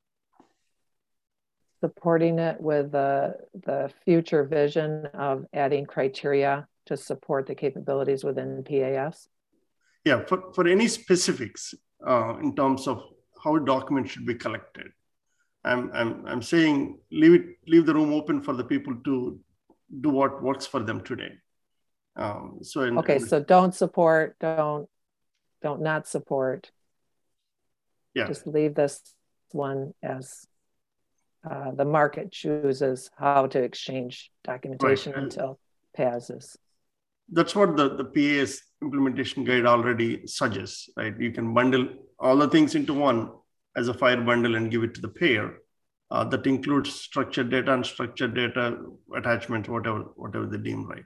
supporting it with the future vision of adding criteria to support the capabilities within PAS? Yeah, for any specifics in terms of how documents should be collected, I'm saying leave the room open for the people to do what works for them today. So don't support, don't not support. Yeah. Just leave this one as the market chooses how to exchange documentation until PAS is. That's what the PAS implementation guide already suggests, right? You can bundle all the things into one as a FHIR bundle and give it to the payer. That includes structured data, unstructured data, attachments, whatever they deem right.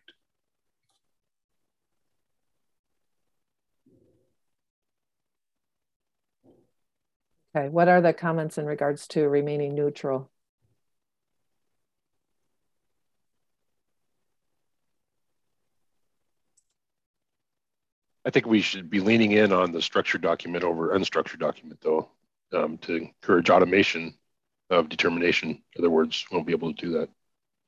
Okay, what are the comments in regards to remaining neutral? I think we should be leaning in on the structured document over unstructured document, though, to encourage automation of determination. In other words, we won't be able to do that.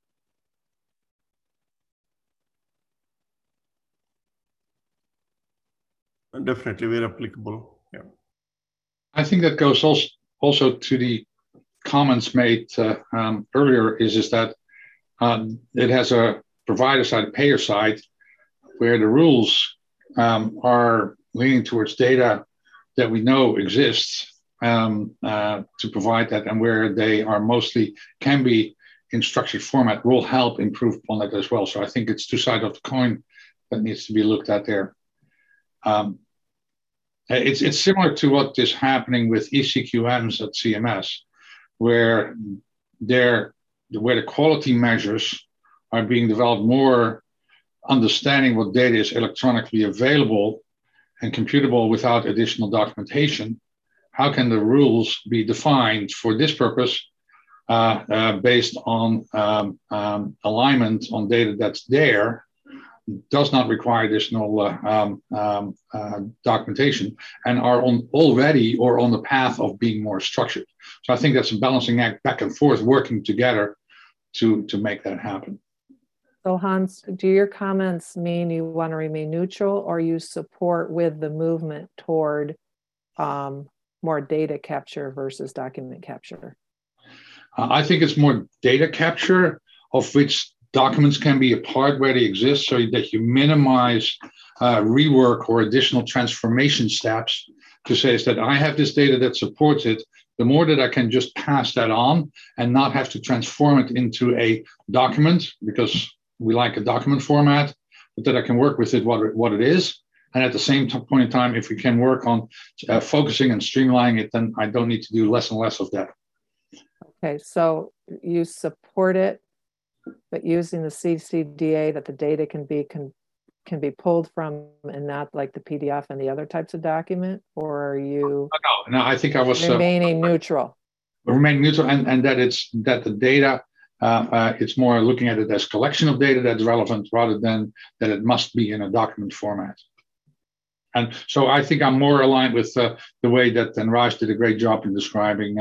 Definitely, very applicable. Yeah. I think that goes also to the comments made earlier. Is that it has a provider side, payer side, where the rules are leaning towards data that we know exists to provide that, and where they are mostly can be in structured format will help improve upon that as well. So I think it's two sides of the coin that needs to be looked at there. It's similar to what is happening with ECQMs at CMS, where the quality measures are being developed more understanding what data is electronically available and computable without additional documentation. How can the rules be defined for this purpose based on alignment on data that's there, does not require additional documentation, and are already or on the path of being more structured. So I think that's a balancing act back and forth, working together to make that happen. So Hans, do your comments mean you want to remain neutral, or you support with the movement toward more data capture versus document capture? I think it's more data capture, of which documents can be a part where they exist, so that you minimize rework or additional transformation steps to say is that I have this data that supports it. The more that I can just pass that on and not have to transform it into a document, because we like a document format, but that I can work with it what it is. And at the same point in time, if we can work on focusing and streamlining it, then I don't need to do less and less of that. Okay, so you support it, but using the CCDA that the data can be pulled from and not like the PDF and the other types of document, or are you no, I think I was remaining neutral? Remain neutral, and that the data, it's more looking at it as collection of data that's relevant rather than that it must be in a document format. And so I think I'm more aligned with the way that, and Raj did a great job in describing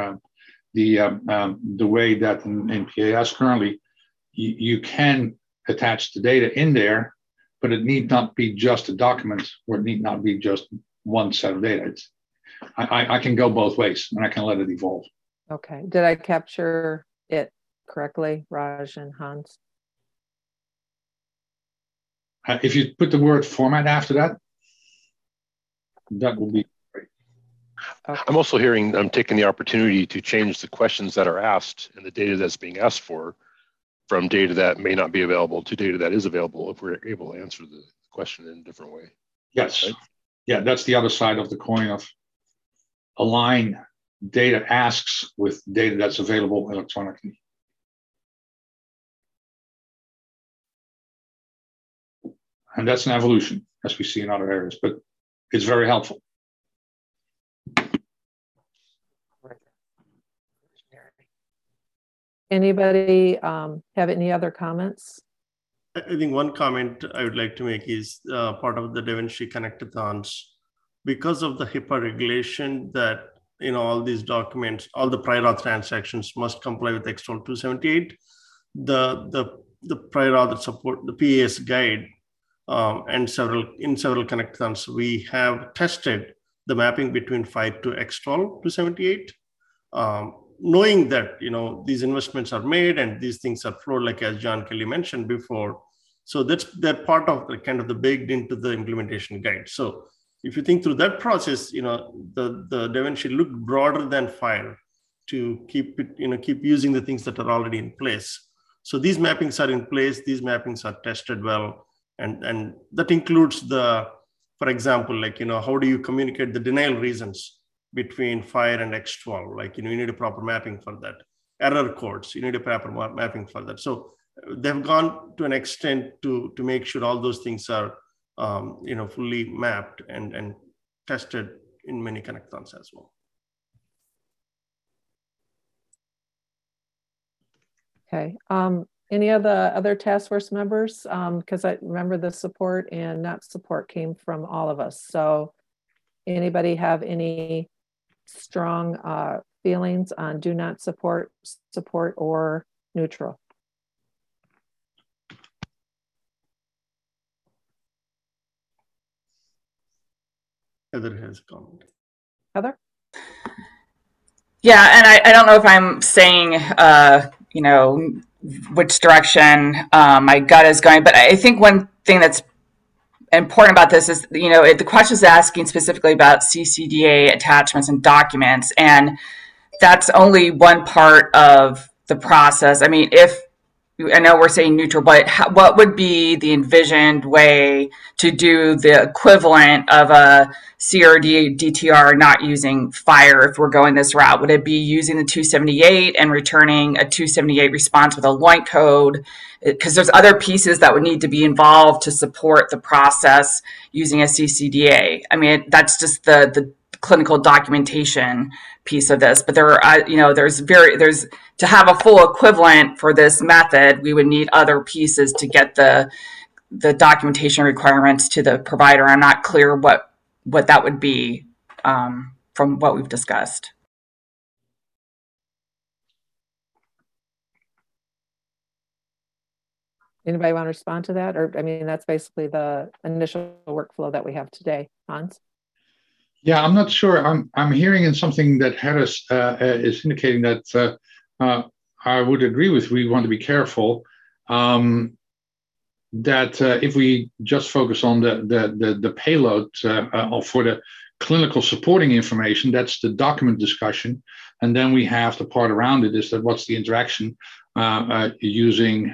the way that in PAS currently, you can attach the data in there, but it need not be just a document, or it need not be just one set of data. I can go both ways, and I can let it evolve. Okay. Did I capture it correctly, Raj and Hans? If you put the word format after that, that will be great. Okay. I'm also hearing, I'm taking the opportunity to change the questions that are asked and the data that's being asked for, from data that may not be available to data that is available, if we're able to answer the question in a different way. Yes. Right? Yeah, that's the other side of the coin of align data asks with data that's available electronically. And that's an evolution, as we see in other areas, but it's very helpful. Anybody have any other comments? I think one comment I would like to make is part of the DaVinci Connectathons. Because of the HIPAA regulation that all these documents, all the prior auth transactions must comply with XML 278, the prior auth support, the PAS guide, and in several connectathons, we have tested the mapping between FHIR to XML 278. Knowing that these investments are made and these things are flowed, like as John Kelly mentioned before, so they're part of the kind of the baked into the implementation guide. So if you think through that process, the DaVinci looked broader than FHIR to keep it, keep using the things that are already in place. So these mappings are in place. These mappings are tested well, and that includes for example, like how do you communicate the denial reasons between FHIR and X12, like, you need a proper mapping for that. Error codes, you need a proper mapping for that. So they've gone to an extent to make sure all those things are, fully mapped and tested in many connectathons as well. Okay. Any of the other task force members? Because I remember the support and not support came from all of us. So anybody have any strong feelings on do not support, or neutral? Heather has a comment. Heather? Yeah, and I don't know if I'm saying, which direction my gut is going, but I think one thing that's important about this is, the question is asking specifically about CCDA attachments and documents, and that's only one part of the process. I mean, I know we're saying neutral, but what would be the envisioned way to do the equivalent of a CRD DTR not using FHIR if we're going this route? Would it be using the 278 and returning a 278 response with a LOINC code? Because there's other pieces that would need to be involved to support the process using a CCDA. I mean, that's just the clinical documentation piece of this, but there's to have a full equivalent for this method, we would need other pieces to get the documentation requirements to the provider. I'm not clear what that would be from what we've discussed. Anybody want to respond to that? Or, I mean, that's basically the initial workflow that we have today. Hans? Yeah, I'm not sure. I'm hearing in something that Harris is indicating that I would agree with. We want to be careful that if we just focus on the payload for the clinical supporting information, that's the document discussion, and then we have the part around it is that what's the interaction using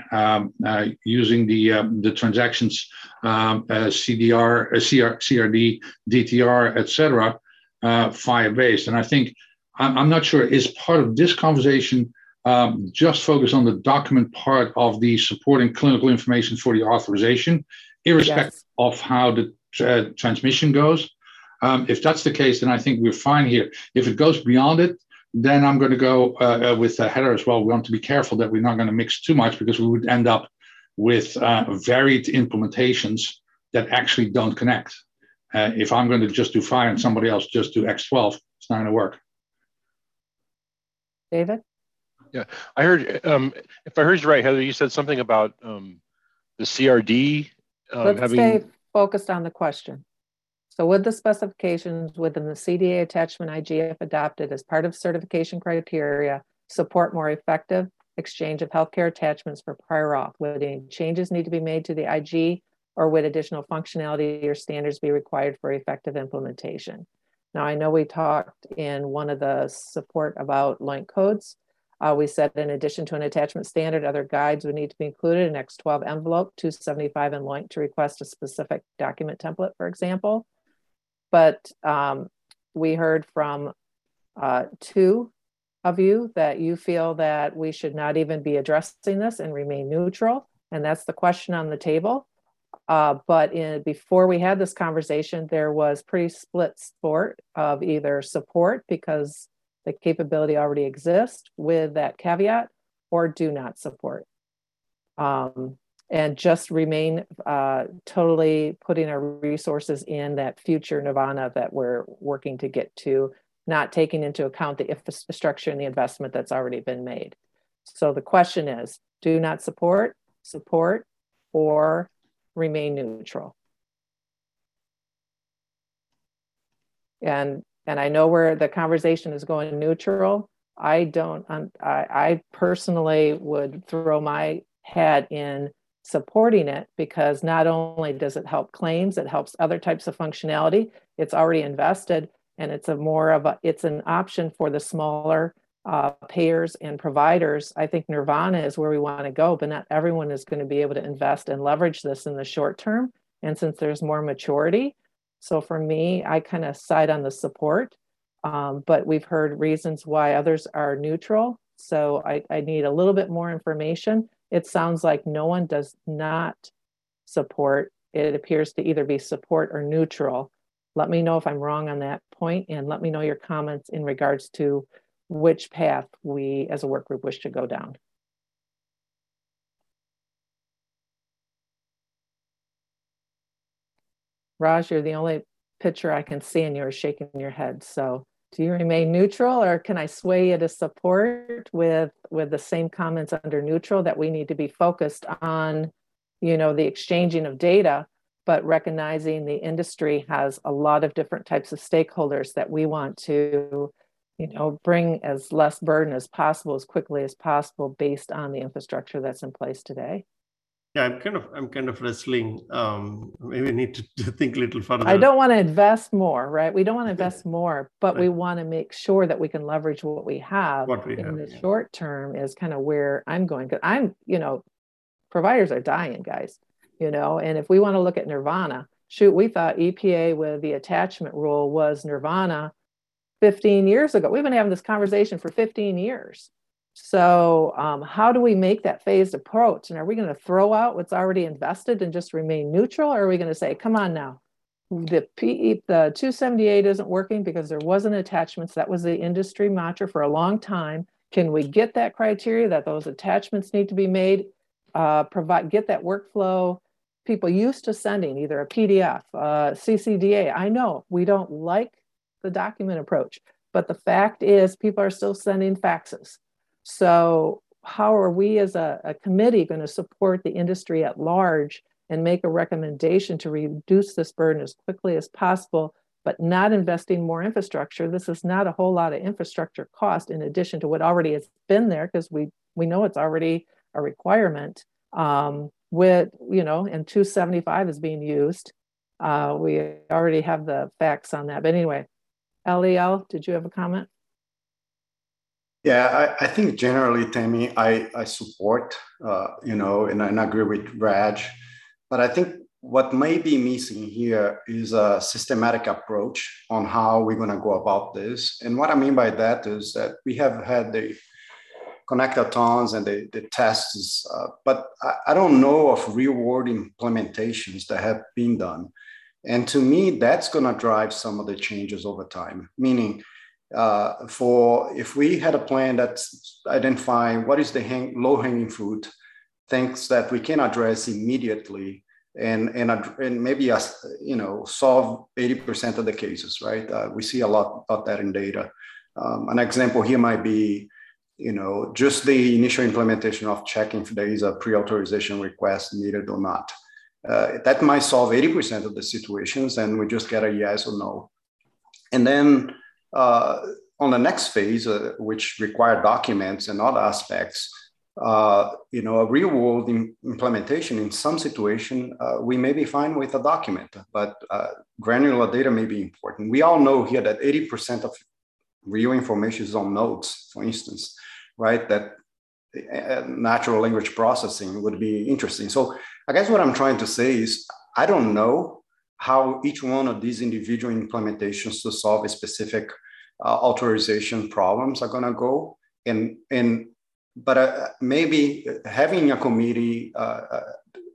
the transactions, CDR, CRD, DTR, etc., FHIR based. And I think I'm not sure, is part of this conversation just focus on the document part of the supporting clinical information for the authorization, irrespective of how the transmission goes. If that's the case, then I think we're fine here. If it goes beyond it, then I'm going to go with Heather as well. We want to be careful that we're not going to mix too much, because we would end up with varied implementations that actually don't connect. If I'm going to just do FHIR and somebody else just do X12, it's not going to work. David? Yeah, I heard, if I heard you right, Heather, you said something about the CRD Let's stay focused on the question. So would the specifications within the CDA attachment IG, if adopted as part of certification criteria, support more effective exchange of healthcare attachments for prior auth? Would any changes need to be made to the IG, or would additional functionality or standards be required for effective implementation? Now, I know we talked in one of the support about LOINC codes. We said in addition to an attachment standard, other guides would need to be included in X12 envelope, 275 and LOINC to request a specific document template, for example. But we heard from two of you that you feel that we should not even be addressing this and remain neutral. And that's the question on the table. But before we had this conversation, there was pretty split support of either support because the capability already exists with that caveat, or do not support. And just remain totally putting our resources in that future nirvana that we're working to get to, not taking into account the infrastructure and the investment that's already been made. So the question is, do not support, support, or remain neutral? And I know where the conversation is going neutral. I personally would throw my hat in supporting it, because not only does it help claims, it helps other types of functionality. It's already invested, and it's it's an option for the smaller payers and providers. I think nirvana is where we want to go, but not everyone is going to be able to invest and leverage this in the short term. And since there's more maturity, so for me, I kind of side on the support, but we've heard reasons why others are neutral. So I need a little bit more information. It sounds like no one does not support. It appears to either be support or neutral. Let me know if I'm wrong on that point, and let me know your comments in regards to which path we as a work group wish to go down. Raj, you're the only picture I can see, and you're shaking your head. So do you remain neutral, or can I sway you to support with the same comments under neutral, that we need to be focused on, the exchanging of data, but recognizing the industry has a lot of different types of stakeholders that we want to, bring as less burden as possible, as quickly as possible, based on the infrastructure that's in place today? Yeah, I'm kind of wrestling. Maybe I need to think a little further. I don't want to invest more, right? We don't want to invest more, but we want to make sure that we can leverage what we have. In the short term is kind of where I'm going. Because providers are dying, guys, and if we want to look at nirvana, we thought EPA with the attachment rule was nirvana 15 years ago. We've been having this conversation for 15 years. So how do we make that phased approach? And are we going to throw out what's already invested and just remain neutral? Or are we going to say, come on now, the 278 isn't working because there wasn't attachments. That was the industry mantra for a long time. Can we get that criteria that those attachments need to be made, get that workflow? People used to sending either a PDF, CCDA. I know we don't like the document approach, but the fact is people are still sending faxes. So how are we as a committee going to support the industry at large and make a recommendation to reduce this burden as quickly as possible, but not investing more infrastructure? This is not a whole lot of infrastructure cost in addition to what already has been there, because we know it's already a requirement. And 275 is being used. We already have the facts on that. But anyway, LEL, did you have a comment? Yeah, I think generally, Tammy, I support, and I agree with Raj, but I think what may be missing here is a systematic approach on how we're going to go about this. And what I mean by that is that we have had the connectathons and the tests, but I don't know of real world implementations that have been done. And to me, that's going to drive some of the changes over time, meaning if we had a plan that's identifying what is the low-hanging fruit, things that we can address immediately, and maybe solve 80% of the cases, right? We see a lot of that in data. An example here might be, just the initial implementation of checking if there is a pre-authorization request needed or not. That might solve 80% of the situations, and we just get a yes or no. And then on the next phase, which require documents and other aspects, a real world implementation in some situation, we may be fine with a document, but granular data may be important. We all know here that 80% of real information is on nodes, for instance, right? That natural language processing would be interesting. So I guess what I'm trying to say is, I don't know how each one of these individual implementations to solve a specific authorization problems are going to go. But maybe having a committee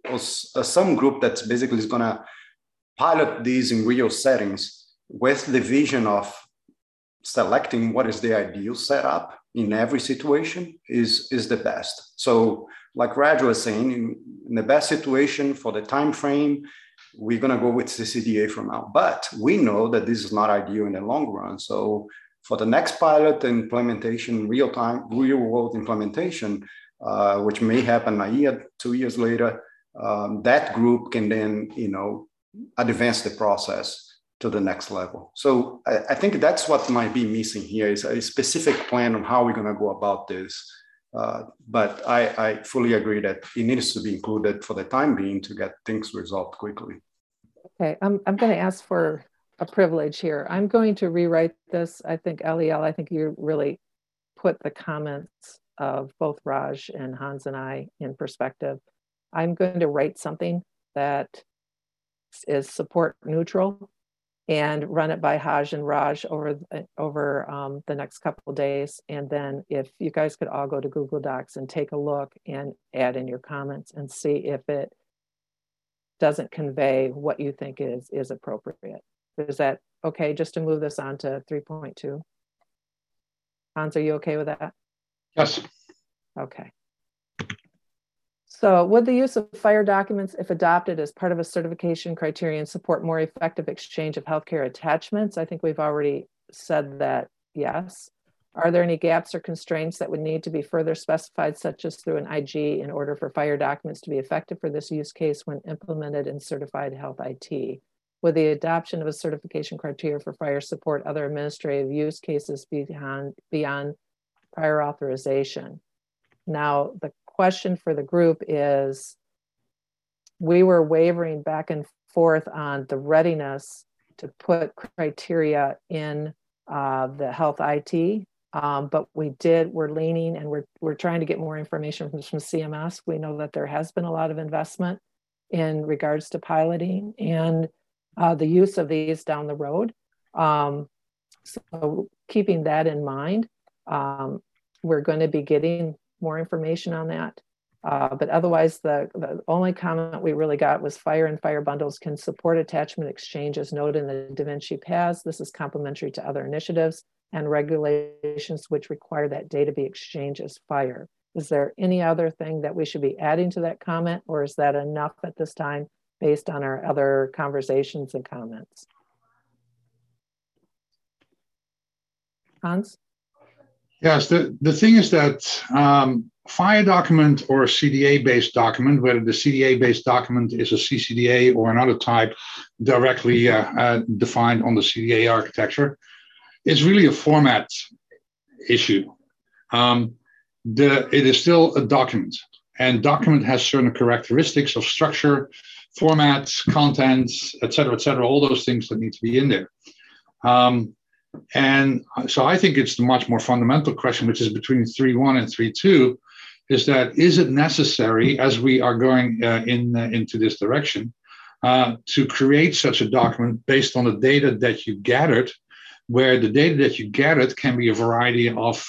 some group that's basically is going to pilot these in real settings with the vision of selecting what is the ideal setup in every situation is the best. So like Raj was saying, in the best situation for the time frame, we're going to go with CCDA for now. But we know that this is not ideal in the long run. So for the next pilot implementation, real world implementation, which may happen a year, 2 years later, that group can then, advance the process to the next level. So I think that's what might be missing here is a specific plan on how we're going to go about this. But I fully agree that it needs to be included for the time being to get things resolved quickly. Okay, I'm going to ask for a privilege here. I'm going to rewrite this. I think, Eliel, I think you really put the comments of both Raj and Hans and I in perspective. I'm going to write something that is support neutral and run it by Haj and Raj over the next couple of days. And then if you guys could all go to Google Docs and take a look and add in your comments and see if it doesn't convey what you think is appropriate. Is that okay, just to move this on to 3.2? Hans, are you okay with that? Yes. Okay. So would the use of FHIR documents, if adopted as part of a certification criterion, support more effective exchange of healthcare attachments? I think we've already said that, yes. Are there any gaps or constraints that would need to be further specified, such as through an IG, in order for FHIR documents to be effective for this use case when implemented in certified health IT? Would the adoption of a certification criteria for FHIR support other administrative use cases beyond prior authorization? Now, the question for the group is, we were wavering back and forth on the readiness to put criteria in the health IT, but we're leaning and we're trying to get more information from CMS. We know that there has been a lot of investment in regards to piloting and the use of these down the road. So keeping that in mind, we're going to be getting more information on that. But otherwise, the only comment we really got was FHIR and FHIR bundles can support attachment exchange as noted in the DaVinci PAS. This is complementary to other initiatives and regulations which require that data be exchanged as FHIR. Is there any other thing that we should be adding to that comment, or is that enough at this time based on our other conversations and comments? Hans? Yes, the thing is that FHIR document or a CDA-based document, whether the CDA-based document is a CCDA or another type directly defined on the CDA architecture, is really a format issue. It is still a document, and document has certain characteristics of structure, formats, contents, et cetera, all those things that need to be in there. And so I think it's the much more fundamental question, which is between 3.1 and 3.2, is it necessary, as we are going into this direction, to create such a document based on the data that you gathered, where the data that you gathered can be a variety of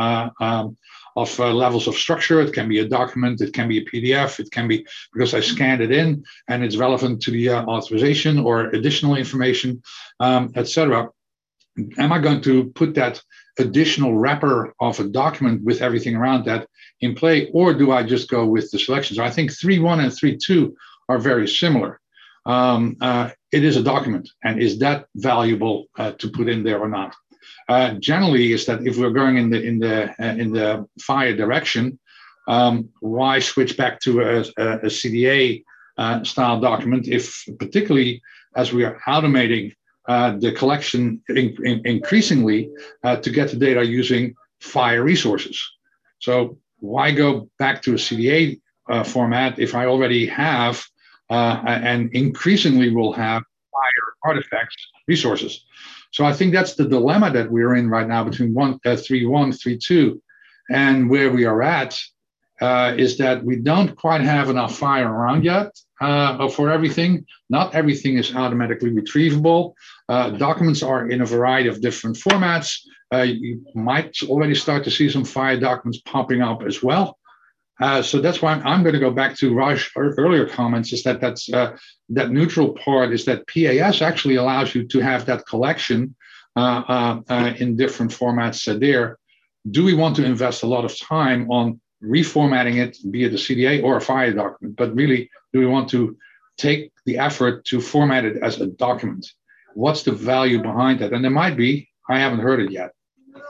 levels of structure. It can be a document, it can be a PDF, it can be because I scanned it in and it's relevant to the authorization or additional information, et cetera. Am I going to put that additional wrapper of a document with everything around that in play, or do I just go with the selections? I think 3.1 and 3.2 are very similar. It is a document, and is that valuable to put in there or not? Generally, is that if we're going in the FHIR direction, why switch back to a CDA style document if, particularly as we are automating the collection increasingly to get the data using FHIR resources? So why go back to a CDA format if I already have and increasingly will have FHIR artifacts resources? So I think that's the dilemma that we're in right now between 3.1, 3.2, and where we are at is that we don't quite have enough FHIR around yet for everything. Not everything is automatically retrievable. Documents are in a variety of different formats. You might already start to see some FHIR documents popping up as well. So that's why I'm going to go back to Raj's earlier comments, is that that neutral part is that PAS actually allows you to have that collection in different formats there. Do we want to invest a lot of time on reformatting it, be it a CDA or a FIA document? But really, do we want to take the effort to format it as a document? What's the value behind that? And there might be, I haven't heard it yet.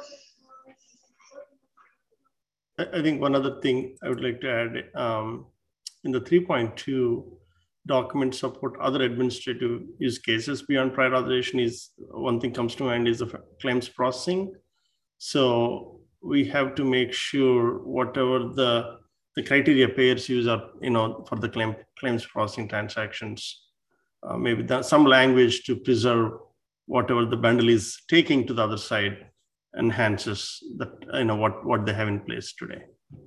I think one other thing I would like to add, in the 3.2, document support other administrative use cases beyond prior authorization is one thing comes to mind is the claims processing. So we have to make sure whatever the criteria payers use are, for the claims processing transactions, maybe some language to preserve whatever the bundle is taking to the other side enhances that, what they have in place today.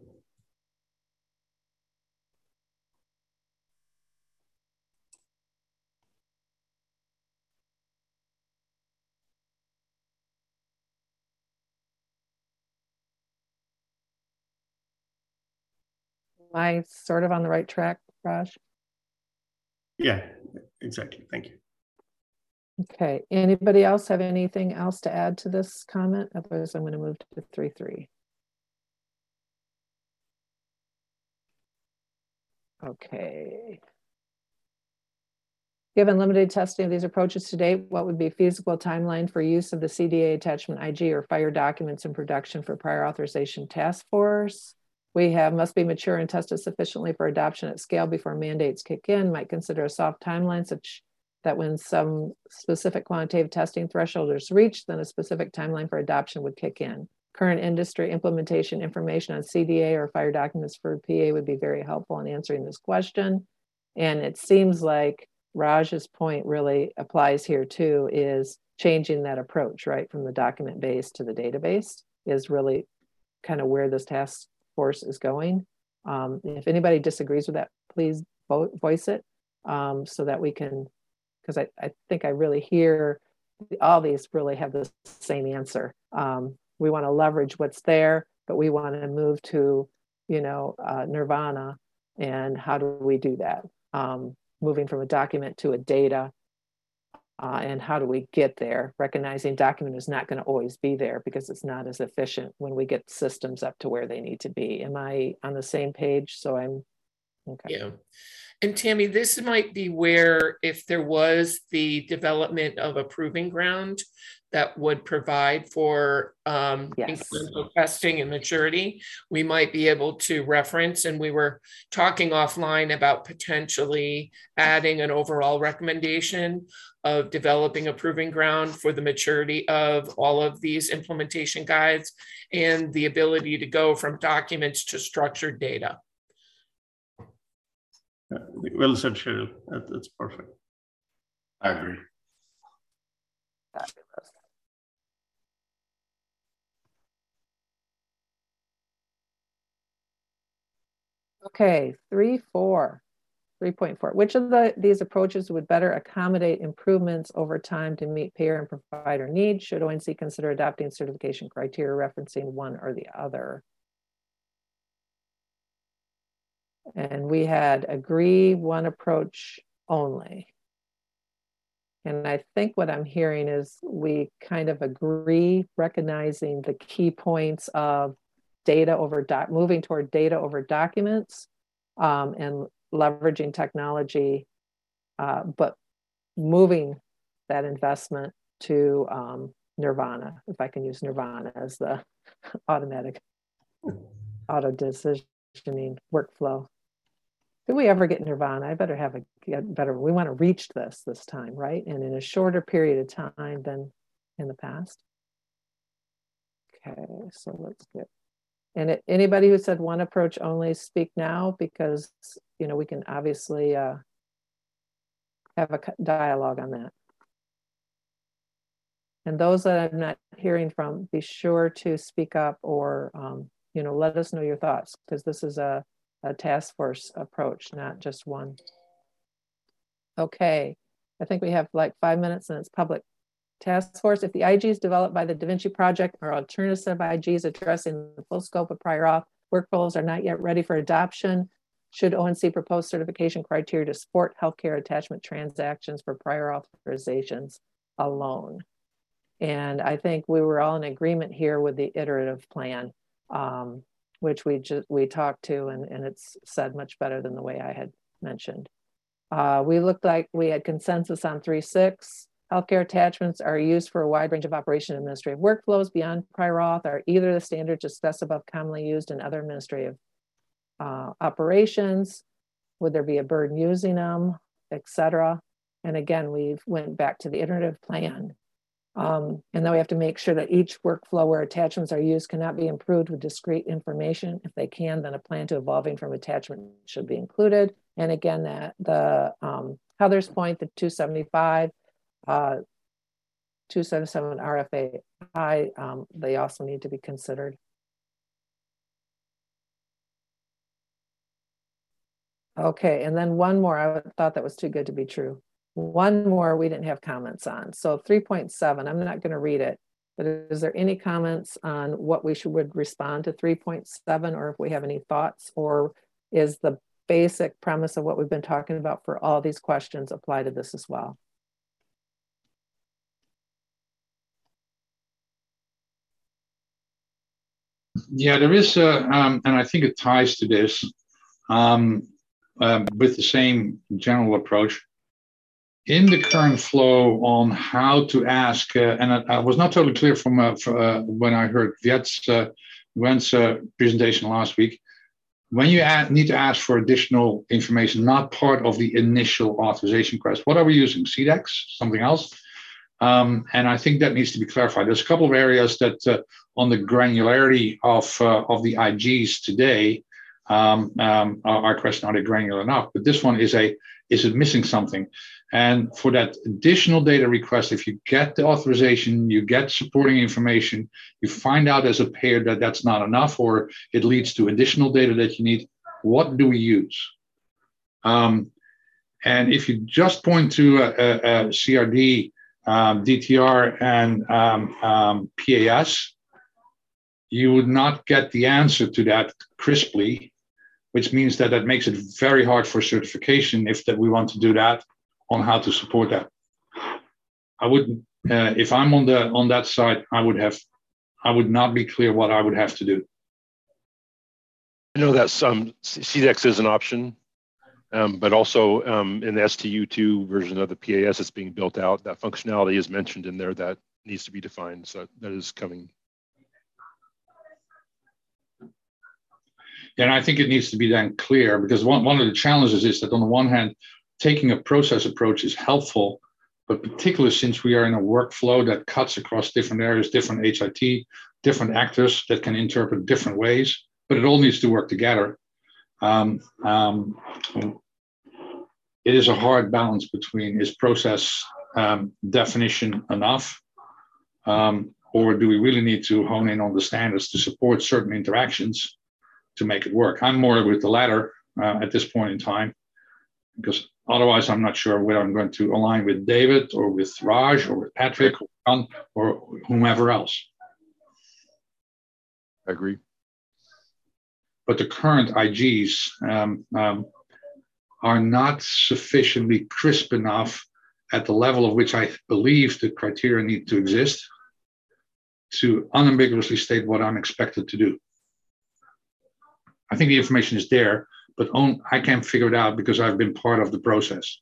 Am I sort of on the right track, Raj? Yeah, exactly. Thank you. Okay, anybody else have anything else to add to this comment? Otherwise, I'm going to move to 3.3. Okay. Given limited testing of these approaches to date, what would be a feasible timeline for use of the CDA attachment IG or FIRE documents in production for prior authorization task force? We must be mature and tested sufficiently for adoption at scale before mandates kick in. Might consider a soft timeline such that when some specific quantitative testing threshold is reached, then a specific timeline for adoption would kick in. Current industry implementation information on CDA or FIRE documents for PA would be very helpful in answering this question. And it seems like Raj's point really applies here too, is changing that approach, right? From the document base to the database is really kind of where this task force is going. If anybody disagrees with that, please voice it so that we can, because I think I really hear all these really have the same answer. We want to leverage what's there, but we want to move to, nirvana. And how do we do that? Moving from a document to a data, and how do we get there? Recognizing document is not going to always be there because it's not as efficient when we get systems up to where they need to be. Am I on the same page? So I'm okay. Yeah. And Tammy, this might be where if there was the development of a proving ground that would provide for incremental testing and maturity, we might be able to reference. And we were talking offline about potentially adding an overall recommendation of developing a proving ground for the maturity of all of these implementation guides and the ability to go from documents to structured data. Well said, Cheryl. That's perfect. I agree. Okay, 3.4. Which of these approaches would better accommodate improvements over time to meet payer and provider needs? Should ONC consider adopting certification criteria referencing one or the other? And we had agree one approach only. And I think what I'm hearing is we kind of agree, recognizing the key points of data over moving toward data over documents, and leveraging technology, but moving that investment to nirvana, if I can use nirvana as the automatic auto decisioning workflow. If we ever get nirvana, I better have get better. We want to reach this time, right? And in a shorter period of time than in the past. Okay, so let's get, and anybody who said one approach only, speak now, because, we can obviously have a dialogue on that. And those that I'm not hearing from, be sure to speak up or, let us know your thoughts, because this is a task force approach, not just one. Okay, I think we have like 5 minutes and it's public task force. If the IGs developed by the Da Vinci Project or alternative IGs addressing the full scope of prior auth workflows are not yet ready for adoption, should ONC propose certification criteria to support healthcare attachment transactions for prior authorizations alone? And I think we were all in agreement here with the iterative plan, which we talked to, and it's said much better than the way I had mentioned. We looked like we had consensus on 3.6. Healthcare attachments are used for a wide range of operation and administrative workflows beyond prior auth, are either the standards discussed above commonly used in other administrative operations. Would there be a burden using them, etc.? And again, we went back to the iterative plan. And then we have to make sure that each workflow where attachments are used cannot be improved with discrete information. If they can, then a plan to evolving from attachment should be included. And again, Heather's point, the 275, 277 RFAI, they also need to be considered. Okay, and then one more, I thought that was too good to be true. One more we didn't have comments on. So 3.7, I'm not going to read it, but is there any comments on what we would respond to 3.7, or if we have any thoughts, or is the basic premise of what we've been talking about for all these questions apply to this as well? Yeah, there is, and I think it ties to this with the same general approach. In the current flow on how to ask, and I was not totally clear from when I heard Gwen's presentation last week, when you need to ask for additional information, not part of the initial authorization request, what are we using? CDEX, something else? And I think that needs to be clarified. There's a couple of areas that on the granularity of the IGs today, our question, are they granular enough? But this one is it missing something? And for that additional data request, if you get the authorization, you get supporting information, you find out as a payer that that's not enough, or it leads to additional data that you need, what do we use? And if you just point to a CRD, DTR, and PAS, you would not get the answer to that crisply, which means that makes it very hard for certification if we want to do that, on how to support that. I wouldn't, if I'm on that side, I would not be clear what I would have to do. I know that some CDEX is an option, but also in the STU2 version of the PAS that's being built out, that functionality is mentioned in there that needs to be defined. So that is coming. And I think it needs to be then clear, because one of the challenges is that on the one hand, taking a process approach is helpful, but particularly since we are in a workflow that cuts across different areas, different HIT, different actors that can interpret different ways, but it all needs to work together. It is a hard balance between, is process definition enough, or do we really need to hone in on the standards to support certain interactions to make it work? I'm more with the latter at this point in time, because otherwise I'm not sure whether I'm going to align with David or with Raj or with Patrick or John or whomever else. I agree. But the current IGs are not sufficiently crisp enough at the level of which I believe the criteria need to exist to unambiguously state what I'm expected to do. I think the information is there, but I can't figure it out because I've been part of the process.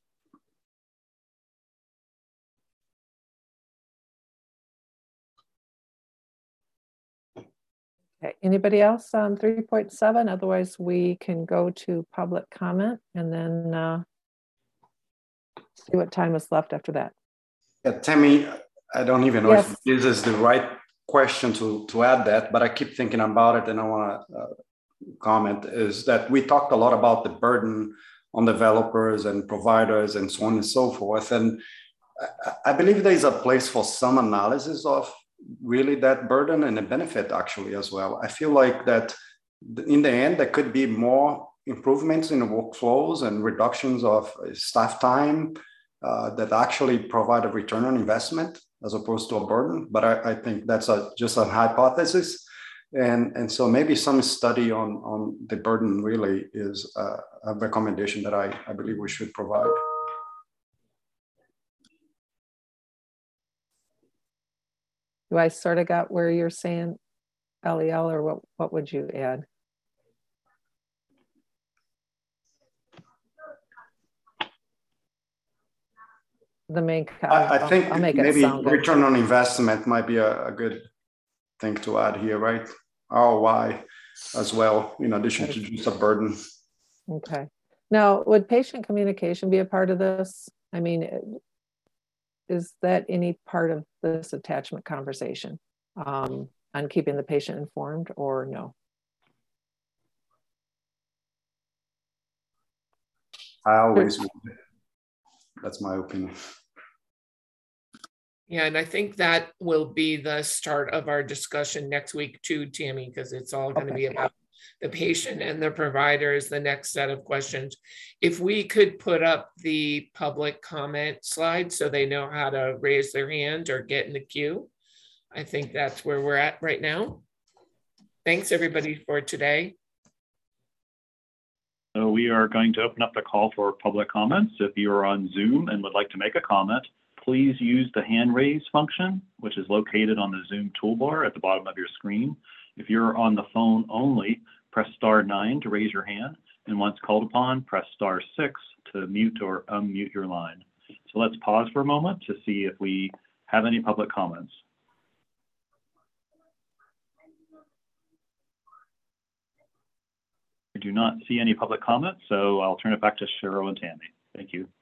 Okay, anybody else on 3.7? Otherwise, we can go to public comment and then see what time is left after that. Yeah, Tammy, I don't even know Yes. if this is the right question to add that, but I keep thinking about it, and I want to comment is that we talked a lot about the burden on developers and providers and so on and so forth. And I believe there is a place for some analysis of really that burden and the benefit actually as well. I feel like that in the end, there could be more improvements in the workflows and reductions of staff time that actually provide a return on investment as opposed to a burden. But I think that's just a hypothesis. And so maybe some study on the burden really is a recommendation that I believe we should provide. Do I sort of got where you're saying, Eliel, or what would you add? The main, I think I'll make maybe it return on investment might be a good thing to add here, right? ROI as well, in addition to just a burden. Okay. Now, would patient communication be a part of this? I mean, is that any part of this attachment conversation on keeping the patient informed, or no? I always would. That's my opinion. Yeah, and I think that will be the start of our discussion next week too, Tammy, because it's all going to be about the patient and the providers, the next set of questions. If we could put up the public comment slide so they know how to raise their hand or get in the queue, I think that's where we're at right now. Thanks everybody for today. So we are going to open up the call for public comments. If you're on Zoom and would like to make a comment, please use the hand raise function, which is located on the Zoom toolbar at the bottom of your screen. If you're on the phone only, press *9 to raise your hand. And once called upon, press *6 to mute or unmute your line. So let's pause for a moment to see if we have any public comments. I do not see any public comments, so I'll turn it back to Cheryl and Tammy. Thank you.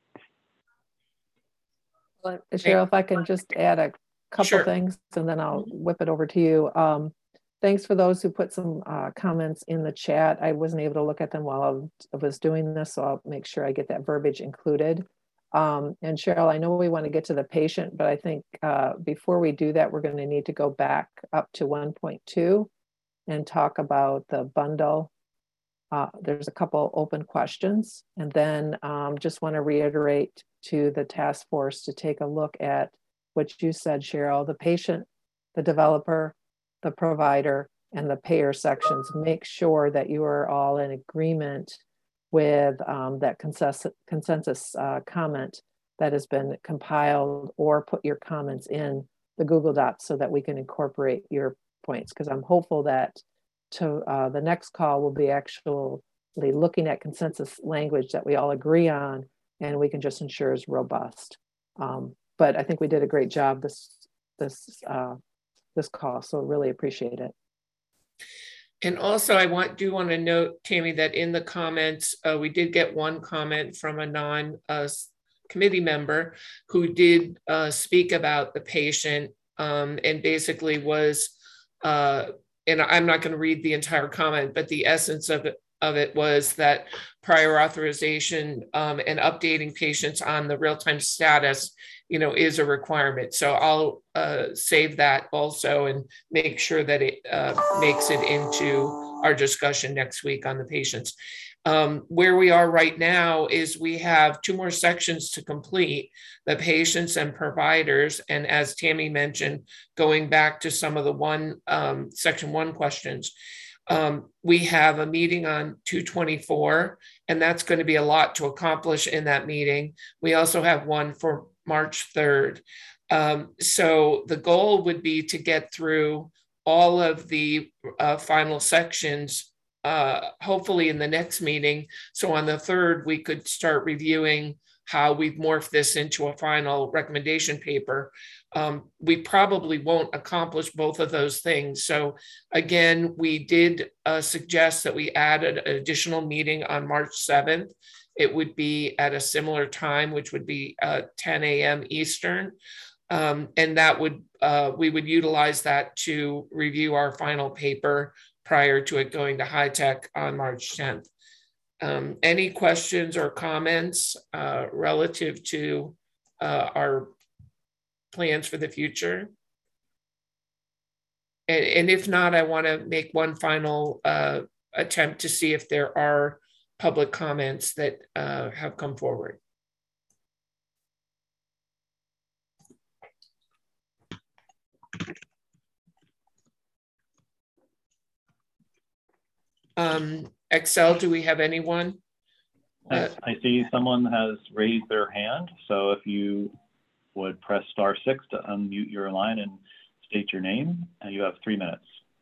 Well, Cheryl, if I can just add a couple things, and then I'll whip it over to you. Thanks for those who put some comments in the chat. I wasn't able to look at them while I was doing this, so I'll make sure I get that verbiage included. And Cheryl, I know we want to get to the patient, but I think before we do that, we're going to need to go back up to 1.2 and talk about the bundle. There's a couple open questions, and then just want to reiterate to the task force to take a look at what you said, Cheryl, the patient, the developer, the provider, and the payer sections. Make sure that you are all in agreement with that consensus comment that has been compiled, or put your comments in the Google Docs so that we can incorporate your points, because I'm hopeful that to the next call will be actually looking at consensus language that we all agree on, and we can just ensure is robust. But I think we did a great job this call, so really appreciate it. And also, I do want to note, Tammy, that in the comments, we did get one comment from a non-committee member who did speak about the patient, and basically was, and I'm not going to read the entire comment, but the essence of it was that prior authorization and updating patients on the real-time status, is a requirement. So I'll save that also and make sure that it makes it into our discussion next week on the patients. Where we are right now is we have 2 more sections to complete, the patients and providers. And as Tammy mentioned, going back to some of the section 1 questions, we have a meeting on 2/24, and that's going to be a lot to accomplish in that meeting. We also have one for March 3rd. So the goal would be to get through all of the final sections, hopefully in the next meeting. So on the 3rd, we could start reviewing how we've morphed this into a final recommendation paper. We probably won't accomplish both of those things. So again, we did suggest that we add an additional meeting on March 7th. It would be at a similar time, which would be 10 a.m. Eastern. And that would we would utilize that to review our final paper prior to it going to HITECH on March 10th. Any questions or comments relative to our plans for the future? And if not, I want to make one final attempt to see if there are public comments that have come forward. Excel, do we have anyone? I see someone has raised their hand. So if you would press *6 to unmute your line and state your name, and you have 3 minutes.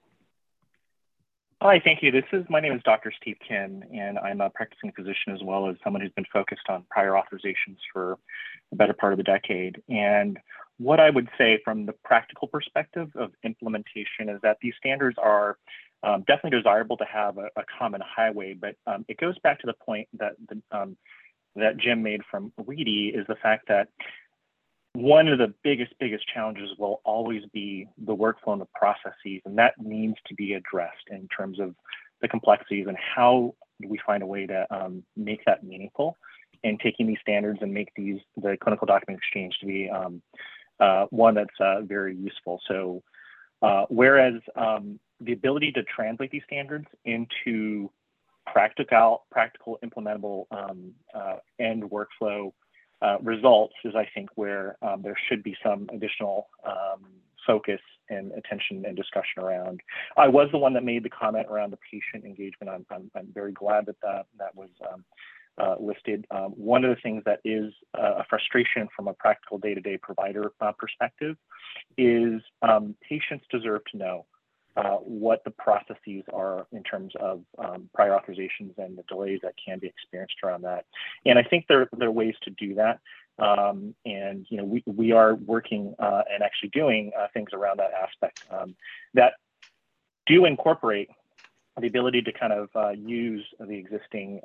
Hi, thank you. My name is Dr. Steve Kim, and I'm a practicing physician as well as someone who's been focused on prior authorizations for the better part of the decade. And what I would say from the practical perspective of implementation is that these standards are definitely desirable to have a common highway, but it goes back to the point that that Jim made from Weedy, is the fact that one of the biggest challenges will always be the workflow and the processes, and that needs to be addressed in terms of the complexities and how do we find a way to make that meaningful, and taking these standards and make the clinical document exchange to be one that's very useful. So whereas the ability to translate these standards into practical implementable end workflow results is, I think, where there should be some additional focus and attention and discussion around. I was the one that made the comment around the patient engagement. I'm very glad that was listed. One of the things that is a frustration from a practical day-to-day provider perspective is patients deserve to know what the processes are in terms of prior authorizations and the delays that can be experienced around that. And I think there are ways to do that. And we are working and actually doing things around that aspect that do incorporate the ability to kind of use the existing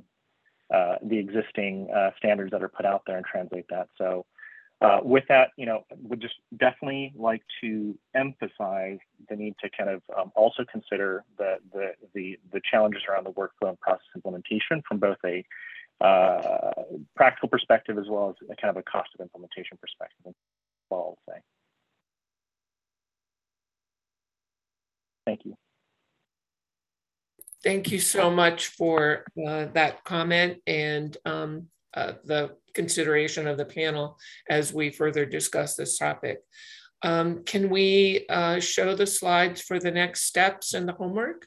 standards that are put out there and translate that. So with that, would just definitely like to emphasize the need to kind of also consider the challenges around the workflow and process implementation from both a practical perspective as well as a kind of a cost of implementation perspective. That's all I'll say. Thank you. Thank you so much for that comment and the consideration of the panel as we further discuss this topic. Can we show the slides for the next steps and the homework?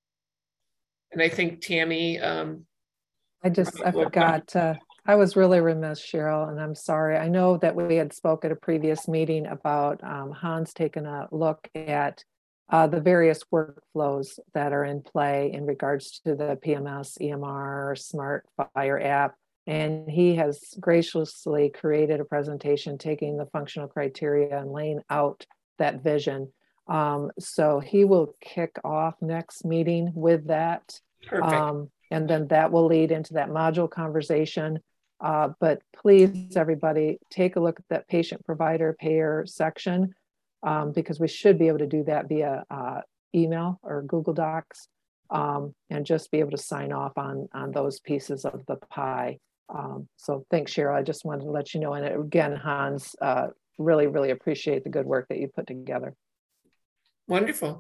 And I think Tammy. I forgot. I was really remiss, Cheryl, and I'm sorry. I know that we had spoke at a previous meeting about Hans taking a look at the various workflows that are in play in regards to the PMS, EMR, Smart Fire app. And he has graciously created a presentation taking the functional criteria and laying out that vision. So he will kick off next meeting with that. Perfect. And then that will lead into that module conversation. But please, everybody, take a look at that patient, provider, payer section, because we should be able to do that via email or Google Docs, and just be able to sign off on those pieces of the pie. So thanks, Cheryl. I just wanted to let you know. And again, Hans, really, really appreciate the good work that you put together. Wonderful.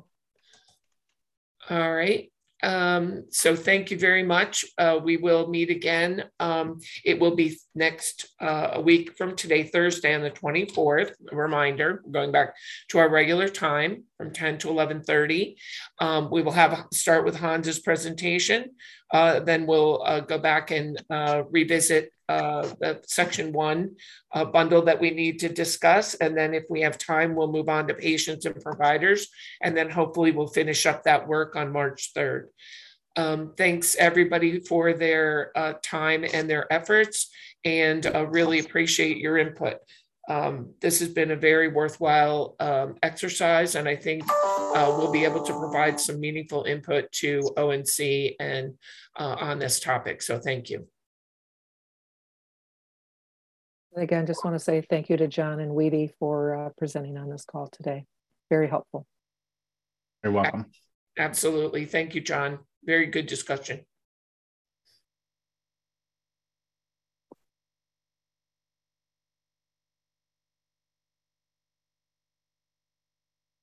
All right. So thank you very much. We will meet again. It will be next a week from today, Thursday on the 24th. A reminder, going back to our regular time from 10 to 11:30. We will start with Hans's presentation. Then we'll go back and revisit the section 1 bundle that we need to discuss. And then if we have time, we'll move on to patients and providers. And then hopefully we'll finish up that work on March 3rd. Thanks everybody for their time and their efforts, and really appreciate your input. This has been a very worthwhile exercise, and I think we'll be able to provide some meaningful input to ONC and on this topic. So thank you. Again, just want to say thank you to John and Weedy for presenting on this call today. Very helpful. You're welcome. Absolutely. Thank you, John. Very good discussion.